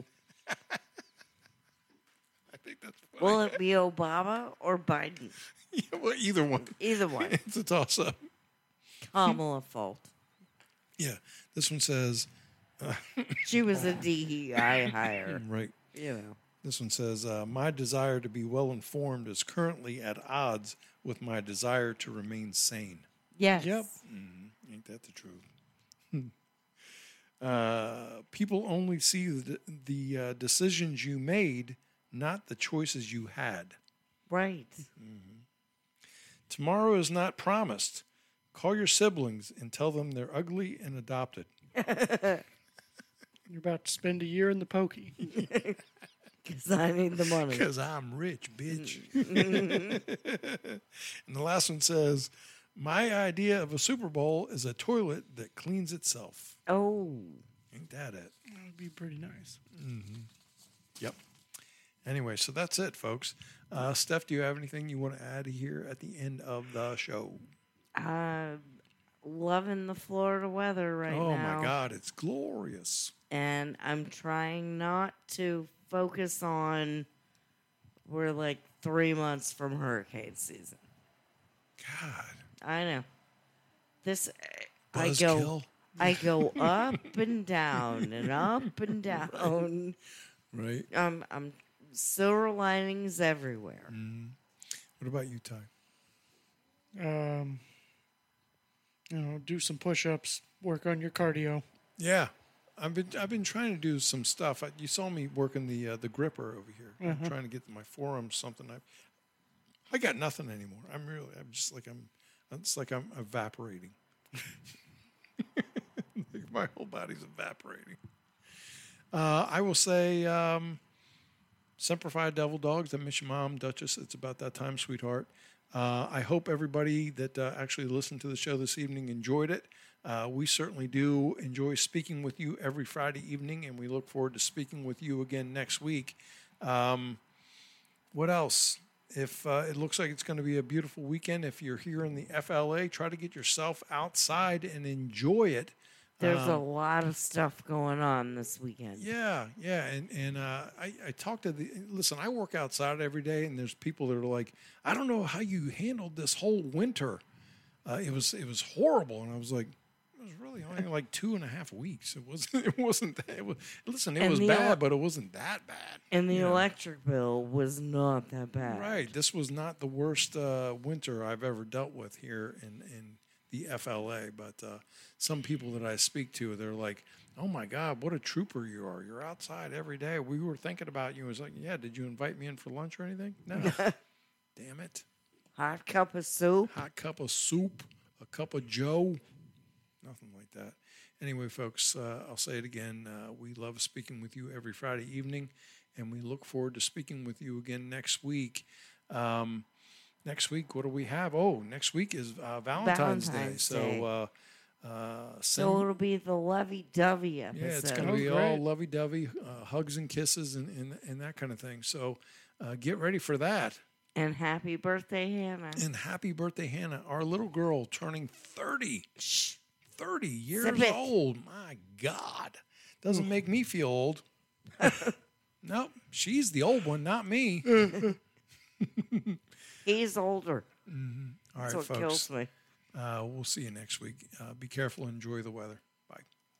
B: I think that's funny.
D: Will it be Obama or Biden?
B: Yeah, well, either one.
D: Either one.
B: It's a toss up.
D: Kamala fault.
B: Yeah. This one says,
D: She was a D E I hire.
B: right.
D: You know.
B: This one says, uh, "My desire to be well informed is currently at odds with my desire to remain sane."
D: Yes.
E: Yep.
B: Ain't that the truth? uh, people only see the, the uh, decisions you made, not the choices you had.
D: Right.
B: Tomorrow is not promised. Call your siblings and tell them they're ugly and adopted.
E: You're about to spend a year in the pokey.
D: Because I need the money.
B: Because I'm rich, bitch. And the last one says, "My idea of a Super Bowl is a toilet that cleans itself."
D: Oh.
B: Ain't that it?
E: That would be pretty nice.
B: Yep. Anyway, so that's it, folks. Uh, Steph, do you have anything you want to add here at the end of the show?
D: I'm loving the Florida weather right
B: oh,
D: now.
B: my God, it's glorious.
D: And I'm trying not to focus on we're like three months from hurricane season.
B: God.
D: I know. This I go
B: Buzzkill.
D: I go up and down and up and down.
B: Right?
D: I'm I'm silver linings everywhere.
B: What about you, Ty?
E: Um, you know, do some push-ups, work on your cardio.
B: Yeah. I've been I've been trying to do some stuff. I, you saw me working the uh, the gripper over here. I'm trying to get my forearms something. I I got nothing anymore. I'm really I'm just like I'm it's like I'm evaporating. Like my whole body's evaporating. Uh, I will say, um, Semper Fi Devil Dogs. I miss your mom, Duchess. It's about that time, sweetheart. Uh, I hope everybody that uh, actually listened to the show this evening enjoyed it. Uh, we certainly do enjoy speaking with you every Friday evening, and we look forward to speaking with you again next week. Um, what else? if uh, it looks like it's going to be a beautiful weekend, if you're here in the F L A, try to get yourself outside and enjoy it.
D: There's
B: Um,
D: a lot of stuff going on this weekend.
B: Yeah, yeah, and and uh, I I talked to the listen. I work outside every day, and there's people that are like, I don't know how you handled this whole winter. Uh, it was it was horrible, and I was like, it was really only like two and a half weeks. It wasn't it wasn't that. It was, listen, it
D: And
B: was
D: the
B: bad,
D: ele-
B: but it wasn't that bad.
D: And the
B: you know?
D: electric bill was not that bad.
B: Right, this was not the worst uh, winter I've ever dealt with here in in the F L A, but uh, some people that I speak to, they're like, oh my God, what a trooper you are. You're outside every day. We were thinking about you. I was like, yeah, did you invite me in for lunch or anything? No. Damn it.
D: Hot cup of soup.
B: Hot cup of soup, a cup of Joe, nothing like that. Anyway, folks, uh, I'll say it again. Uh, we love speaking with you every Friday evening, and we look forward to speaking with you again next week. Um, Next week, what do we have? Oh, next week is uh, Valentine's,
D: Valentine's
B: Day.
D: Day.
B: So, uh, uh,
D: So
B: send,
D: it'll be the lovey-dovey episode.
B: yeah, it's going to
E: Oh,
B: be
E: great.
B: all lovey-dovey, uh, hugs and kisses and, and, and that kind of thing. So uh, get ready for that.
D: And happy birthday, Hannah.
B: And happy birthday, Hannah, our little girl turning thirty.
D: Shh.
B: thirty years
D: Zip it.
B: old. My God. Doesn't make me feel old. Nope, she's the old one, not me.
D: He's older.
B: All right,
D: That's what
B: folks.
D: kills me.
B: Uh, we'll see you next week. Uh, be careful and enjoy the weather.